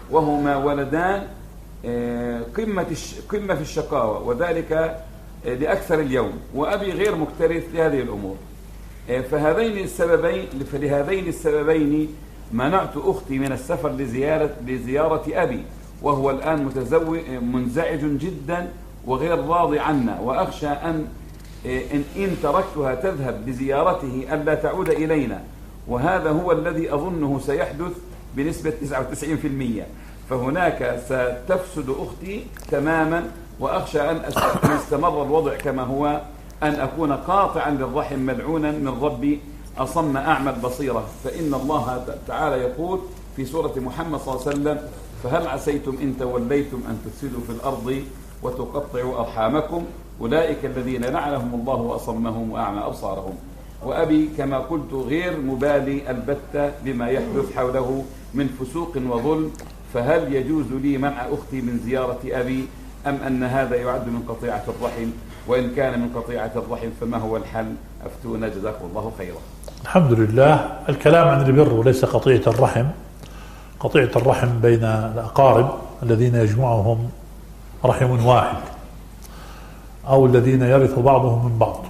Speaker 2: وهما ولدان قمة قمة في الشقاوة، وذلك لأكثر اليوم، وأبي غير مكترث لهذه الأمور. فهذين السببين فلهذين السببين منعت أختي من السفر لزيارة لزيارة أبي، وهو الآن متزوج منزعج جدا وغير راضي عنا، وأخشى أن إن, إن تركتها تذهب لزيارته ألا تعود إلينا، وهذا هو الذي أظنه سيحدث بنسبة تسعة وتسعين بالمئة. فهناك ستفسد أختي تماما، وأخشى أن استمر الوضع كما هو أن أكون قاطعا للرحم ملعونا من ربي أصم أعمى البصيرة. فإن الله تعالى يقول في سورة محمد صلى الله عليه وسلم: فهل عسيتم إن توليتم أن تفسدوا في الأرض وتقطعوا أرحامكم أولئك الذين لعنهم الله وأصمهم وأعمى أبصارهم. وأبي كما قلت غير مبالي البتة بما يحدث حوله من فسوق وظلم، فهل يجوز لي منع أختي من زيارة أبي أم أن هذا يعد من قطيعة الرحم؟ وإن كان من قطيعة الرحم فما هو الحل؟ أفتونا جزاكم الله خيرا.
Speaker 1: الحمد لله. الكلام عن البر وليس قطيعة الرحم. قطيعة الرحم بين الأقارب الذين يجمعهم رحم واحد، أو الذين يرث بعضهم من بعض.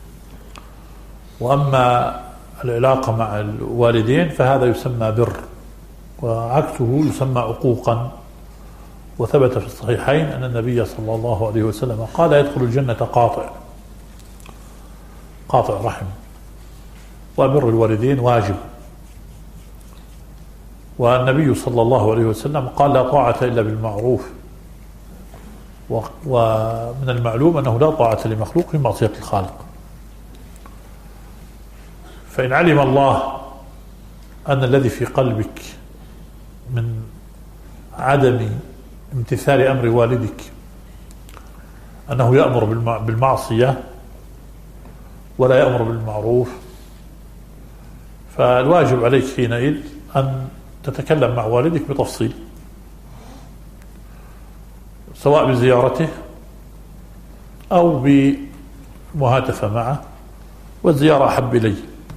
Speaker 1: وأما العلاقة مع الوالدين فهذا يسمى بر، وعكسه يسمى عقوقا. وثبت في الصحيحين أن النبي صلى الله عليه وسلم قال: يدخل الجنة قاطع قاطع رحم. وبر الوالدين واجب. والنبي صلى الله عليه وسلم قال: لا طاعة إلا بالمعروف. ومن المعلوم أنه لا طاعة لمخلوق في معصية الخالق. فإن علم الله أن الذي في قلبك من عدم امتثال أمر والدك أنه يأمر بالمعصية ولا يأمر بالمعروف، فالواجب عليك حينئذ أن تتكلم مع والدك بتفصيل، سواء بزيارته أو بمهاتفة معه، والزيارة أحب إليه،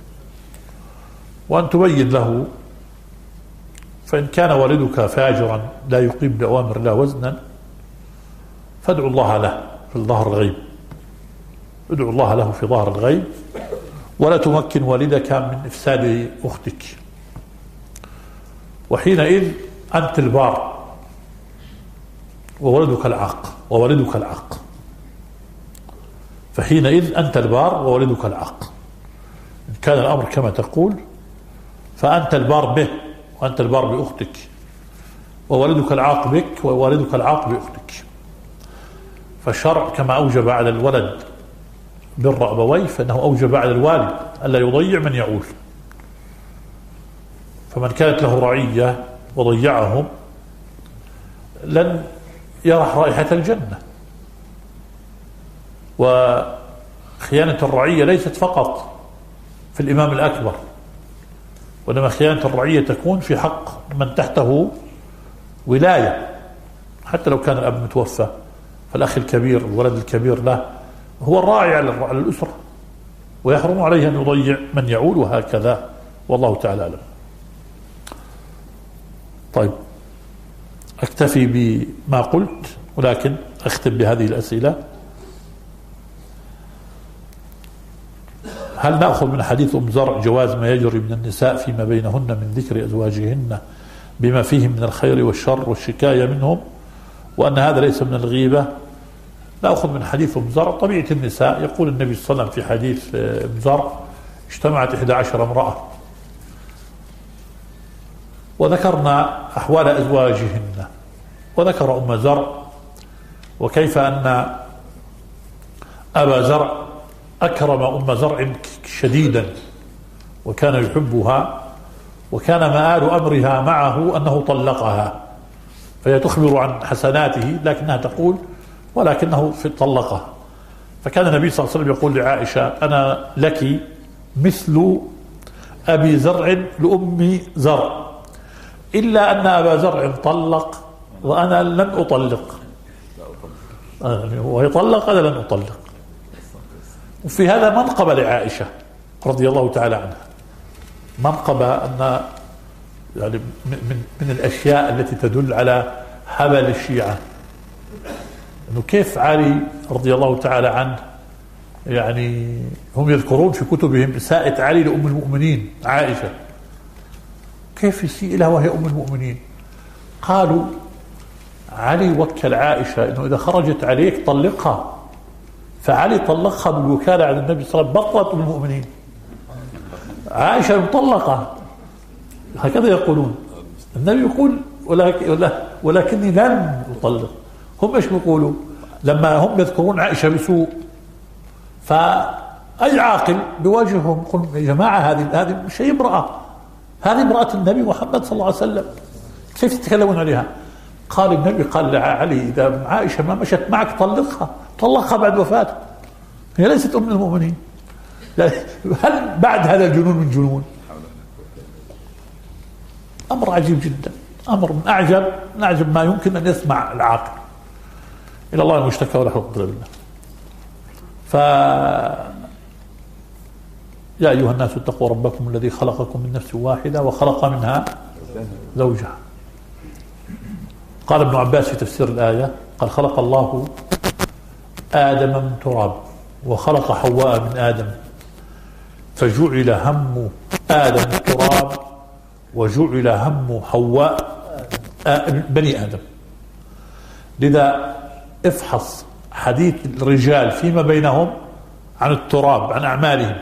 Speaker 1: وأن تبين له. فإن كان والدك فاجرا لا يقيم بأوامر الله وزنا فادعو الله له في ظهر الغيب، ادعو الله له في ظهر الغيب، ولا تمكن والدك من إفساد أختك. وحينئذ أنت البار وولدك العاق وولدك العاق فحينئذ أنت البار وولدك العاق. إن كان الأمر كما تقول فأنت البار به، وأنت البار بأختك، وولدك العاق بك، ووالدك العاق بأختك. فالشرع كما أوجب على الولد بر أبويه فإنه أوجب على الوالد ألا يضيع من يعول. فمن كانت له رعية وضيعهم لن يرح رائحة الجنة. وخيانة الرعية ليست فقط في الإمام الأكبر، وإنما خيانة الرعية تكون في حق من تحته ولاية، حتى لو كان الأب متوفى، فالأخ الكبير الولد الكبير له هو الراعي على الأسرة، ويحرم عليه أن يضيع من يعول، وهكذا. والله تعالى أعلم. طيب، أكتفي بما قلت، ولكن أختم بهذه الأسئلة. هل نأخذ من حديث أم زرع جواز ما يجري من النساء فيما بينهن من ذكر أزواجهن بما فيهم من الخير والشر والشكاية منهم، وأن هذا ليس من الغيبة؟ نأخذ من حديث أم زرع طبيعة النساء. يقول النبي صلى الله عليه وسلم في حديث أم زرع: اجتمعت إحدى عشر امرأة وذكرنا أحوال أزواجهن، وذكر أم زرع وكيف أن أبا زرع أكرم أم زرع شديدا وكان يحبها، وكان مآل أمرها معه أنه طلقها، فهي تخبر عن حسناته لكنها تقول ولكنه طلقها. فكان النبي صلى الله عليه وسلم يقول لعائشة: أنا لك مثل أبي زرع لأم زرع، إلا أن أبا زرع طلق وأنا لن أطلق، هو يطلق أنا لن أطلق. وفي هذا منقبة لعائشة رضي الله تعالى عنها، منقبة أن يعني من من الأشياء التي تدل على هبل الشيعة أنه كيف علي رضي الله تعالى عنه، يعني هم يذكرون في كتبهم إساءة علي لأم المؤمنين عائشة، كيف يسيء لها وهي أم المؤمنين؟ قالوا علي وكل عائشة أنه إذا خرجت عليك طلقها، فعلي طلقها بالوكالة على النبي صلى الله عليه وسلم، بطلت المؤمنين. عائشة مطلقة هكذا يقولون، النبي يقول ولكن ولكني لم أطلق. هم ايش بيقولوا لما هم يذكرون عائشة بسوء؟ فأي عاقل بواجههم يقول يا جماعة هذه هذه مش هي امرأة، هذه امرأة النبي محمد صلى الله عليه وسلم، كيف تتكلمون عليها؟ قال النبي قال لعلي إذا عائشة ما مشت معك طلقها، طلقها بعد وفاته، هي ليست أم المؤمنين. هل بعد هذا الجنون من جنون؟ أمر عجيب جدا، أمر من أعجب من أعجب ما يمكن أن يسمع العاقل. إلى الله المشتكى ولا حول ولا قوة إلا بالله. ف يا أيها الناس اتقوا ربكم الذي خلقكم من نفس واحدة وخلق منها زوجها. قال ابن عباس في تفسير الآية قال خلق الله آدم من تراب وخلق حواء من آدم، فجعل هم آدم التراب وجعل هم حواء بني آدم. لذا افحص حديث الرجال فيما بينهم عن التراب عن أعمالهم،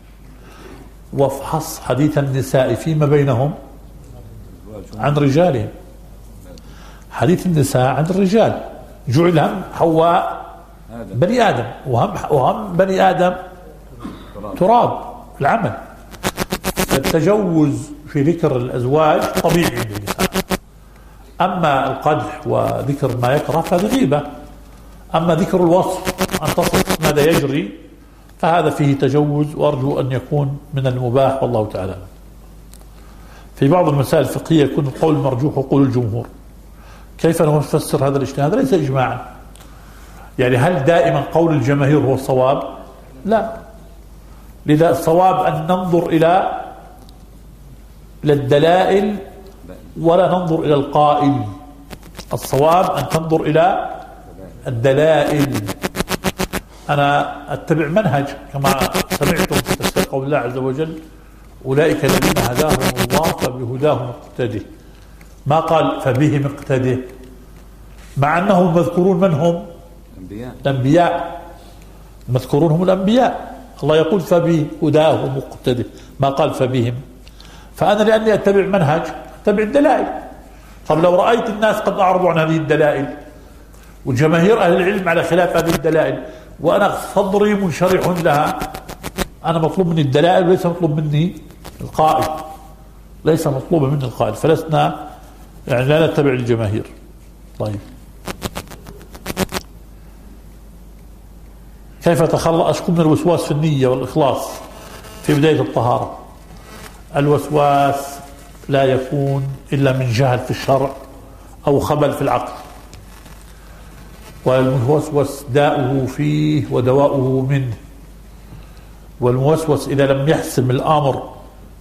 Speaker 1: وافحص حديث النساء فيما بينهم عن رجالهم. حديث النساء عن الرجال جعل هم حواء بني آدم وهم, وهم بني آدم تراب العمل. التجوز في ذكر الأزواج طبيعي عند النساء، أما القدح وذكر ما يكره فهذا غيبة. أما ذكر الوصف أن تصف ماذا يجري فهذا فيه تجوز، وأرجو أن يكون من المباح والله تعالى. في بعض المسائل الفقهية يكون القول المرجوح وقول الجمهور. كيف نفسر هذا الاجتهاد؟ هذا ليس إجماعا، يعني هل دائما قول الجماهير هو الصواب؟ لا. لذا الصواب أن ننظر إلى الدلائل ولا ننظر إلى القائل. الصواب أن تنظر إلى الدلائل. أنا أتبع منهج كما سمعتم في تفسير قول الله عز وجل أولئك الذين هداهم الله فبهداهم اقتده، ما قال فبهم اقتده، مع أنهم مذكورون من هم؟ الأنبياء، مذكورون هم الأنبياء. الله يقول فبهداهم اقتده، ما قال فبهم. فأنا لأني أتبع منهج أتبع الدلائل. طب لو رأيت الناس قد أعرضوا عن هذه الدلائل وجماهير أهل العلم على خلاف هذه الدلائل وأنا صدري منشرح لها، أنا مطلوب مني الدلائل وليس مطلوب مني القائل، ليس مطلوب مني القائل، فلسنا يعني لا نتبع الجماهير. طيب كيف أتخلص من الوسواس في النية والإخلاص في بداية الطهارة؟ الوسواس لا يكون إلا من جهل في الشرع أو خبل في العقل، والموسوس داؤه فيه ودواؤه منه. والموسوس إذا لم يحسم الأمر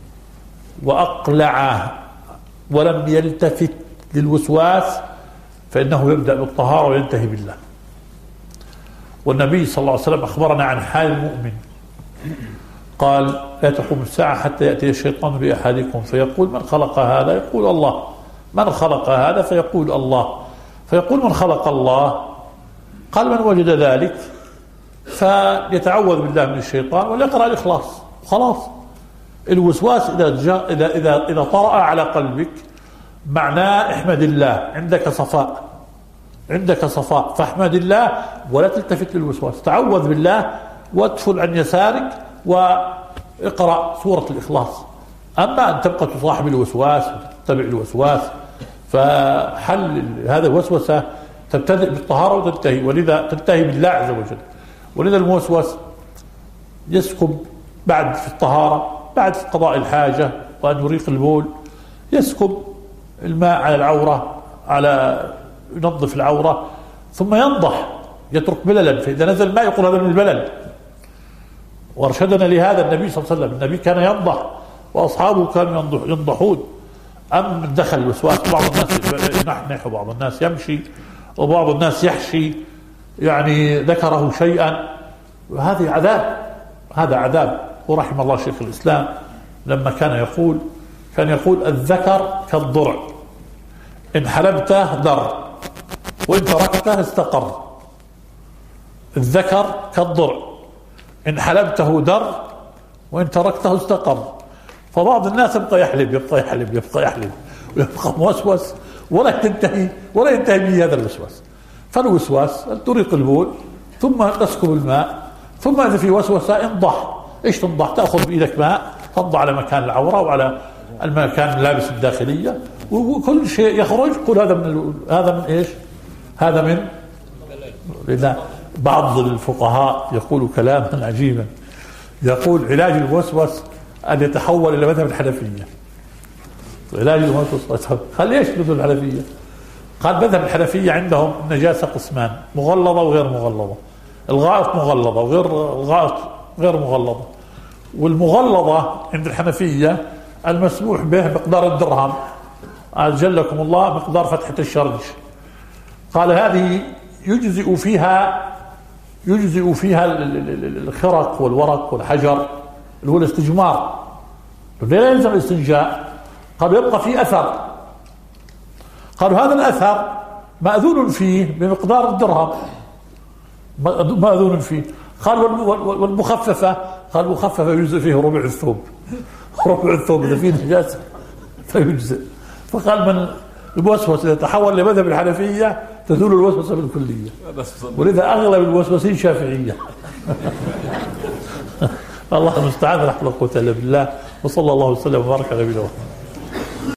Speaker 1: وأقلع ولم يلتفت للوسواس فإنه يبدأ بالطهارة وينتهي بالله. والنبي صلى الله عليه وسلم أخبرنا عن حال المؤمن قال لا تقوم الساعة حتى يأتي الشيطان بأحدكم فيقول من خلق هذا؟ يقول الله. من خلق هذا؟ فيقول الله. فيقول من خلق الله؟ قال من وجد ذلك فيتعوذ بالله من الشيطان وليقرأ الإخلاص. خلاص الوسواس إذا جاء إذا إذا إذا طرأ على قلبك معناه احمد الله، عندك صفاء، عندك صفاء، فاحمد الله ولا تلتفت للوسواس، تعوذ بالله وادفل عن يسارك واقرأ سورة الإخلاص. أما أن تبقى تصاحب الوسواس وتتبع الوسواس فحل هذا الوسوسة تبتدئ بالطهارة وتنتهي، ولذا تنتهي بالله عز وجل. ولذا الموسوس يسكب بعد في الطهارة بعد قضاء الحاجة وأن يريق البول يسكب الماء على العورة، على ينظف العورة ثم ينضح، يترك بللا، فإذا نزل الماء يقول هذا من البلل. وارشدنا لهذا النبي صلى الله عليه وسلم، النبي كان ينضح وأصحابه كانوا ينضحون. أم دخل الوسواس. بعض الناس ينحنح وبعض الناس يمشي وبعض الناس يحشي، يعني ذكره شيئا، وهذه عذاب، هذا عذاب. ورحم الله شيخ الإسلام لما كان يقول كان يقول الذكر كالضرع، إن حلبته در وإن تركته استقر. الذكر كالضرع، إن حلبته در وإن تركته استقر. فبعض الناس يبقى يحلب يبقى يحلب يبقى يحلب ويبقى موسوس ولا تنتهي ولا ينتهي به هذا الوسواس. فالوسواس طريق البول، ثم تسكب الماء، ثم إذا في وسوسة انضح. إيش تنضح؟ تأخذ بإيدك ماء تضع على مكان العورة وعلى المكان اللابس الداخلية، وكل شيء يخرج قل هذا من هذا من إيش؟ هذا من. لأن بعض الفقهاء يقول كلاما عجيبا، يقول علاج الوسوس أن يتحول إلى مذهب الحنفية. علاج الوسوس قال ليش مثل الحنفية؟ قال مذهب الحنفية عندهم النجاسة قسمان، مغلظة وغير مغلظة. الغائط مغلظة وغير الغائط غير مغلظة. والمغلظة عند الحنفية المسموح به مقدار الدرهم، أجلكم الله، مقدار فتحة الشرج. قال هذه يجزئ فيها يجزئ فيها الخرق والورق والحجر اللي هو الاستجمار، لا يلزم الاستنجاء. قالوا يبقى فيه أثر، قالوا هذا الأثر مأذون فيه بمقدار الدرهم، مأذون فيه. قال والمخففة، قال المخففة يجزئ فيه ربع الثوب، ربع الثوب إذا فيه نجاسة فيجزئ. فقال من الوسوسة إذا تحول لمذهب الحنفية تزول الوسوسة بالكلية، ولذا أغلب الوسوسين شافعية. الله المستعان، لا حول ولا قوة إلا بالله، وصلى الله وسلم وبارك على نبينا محمد.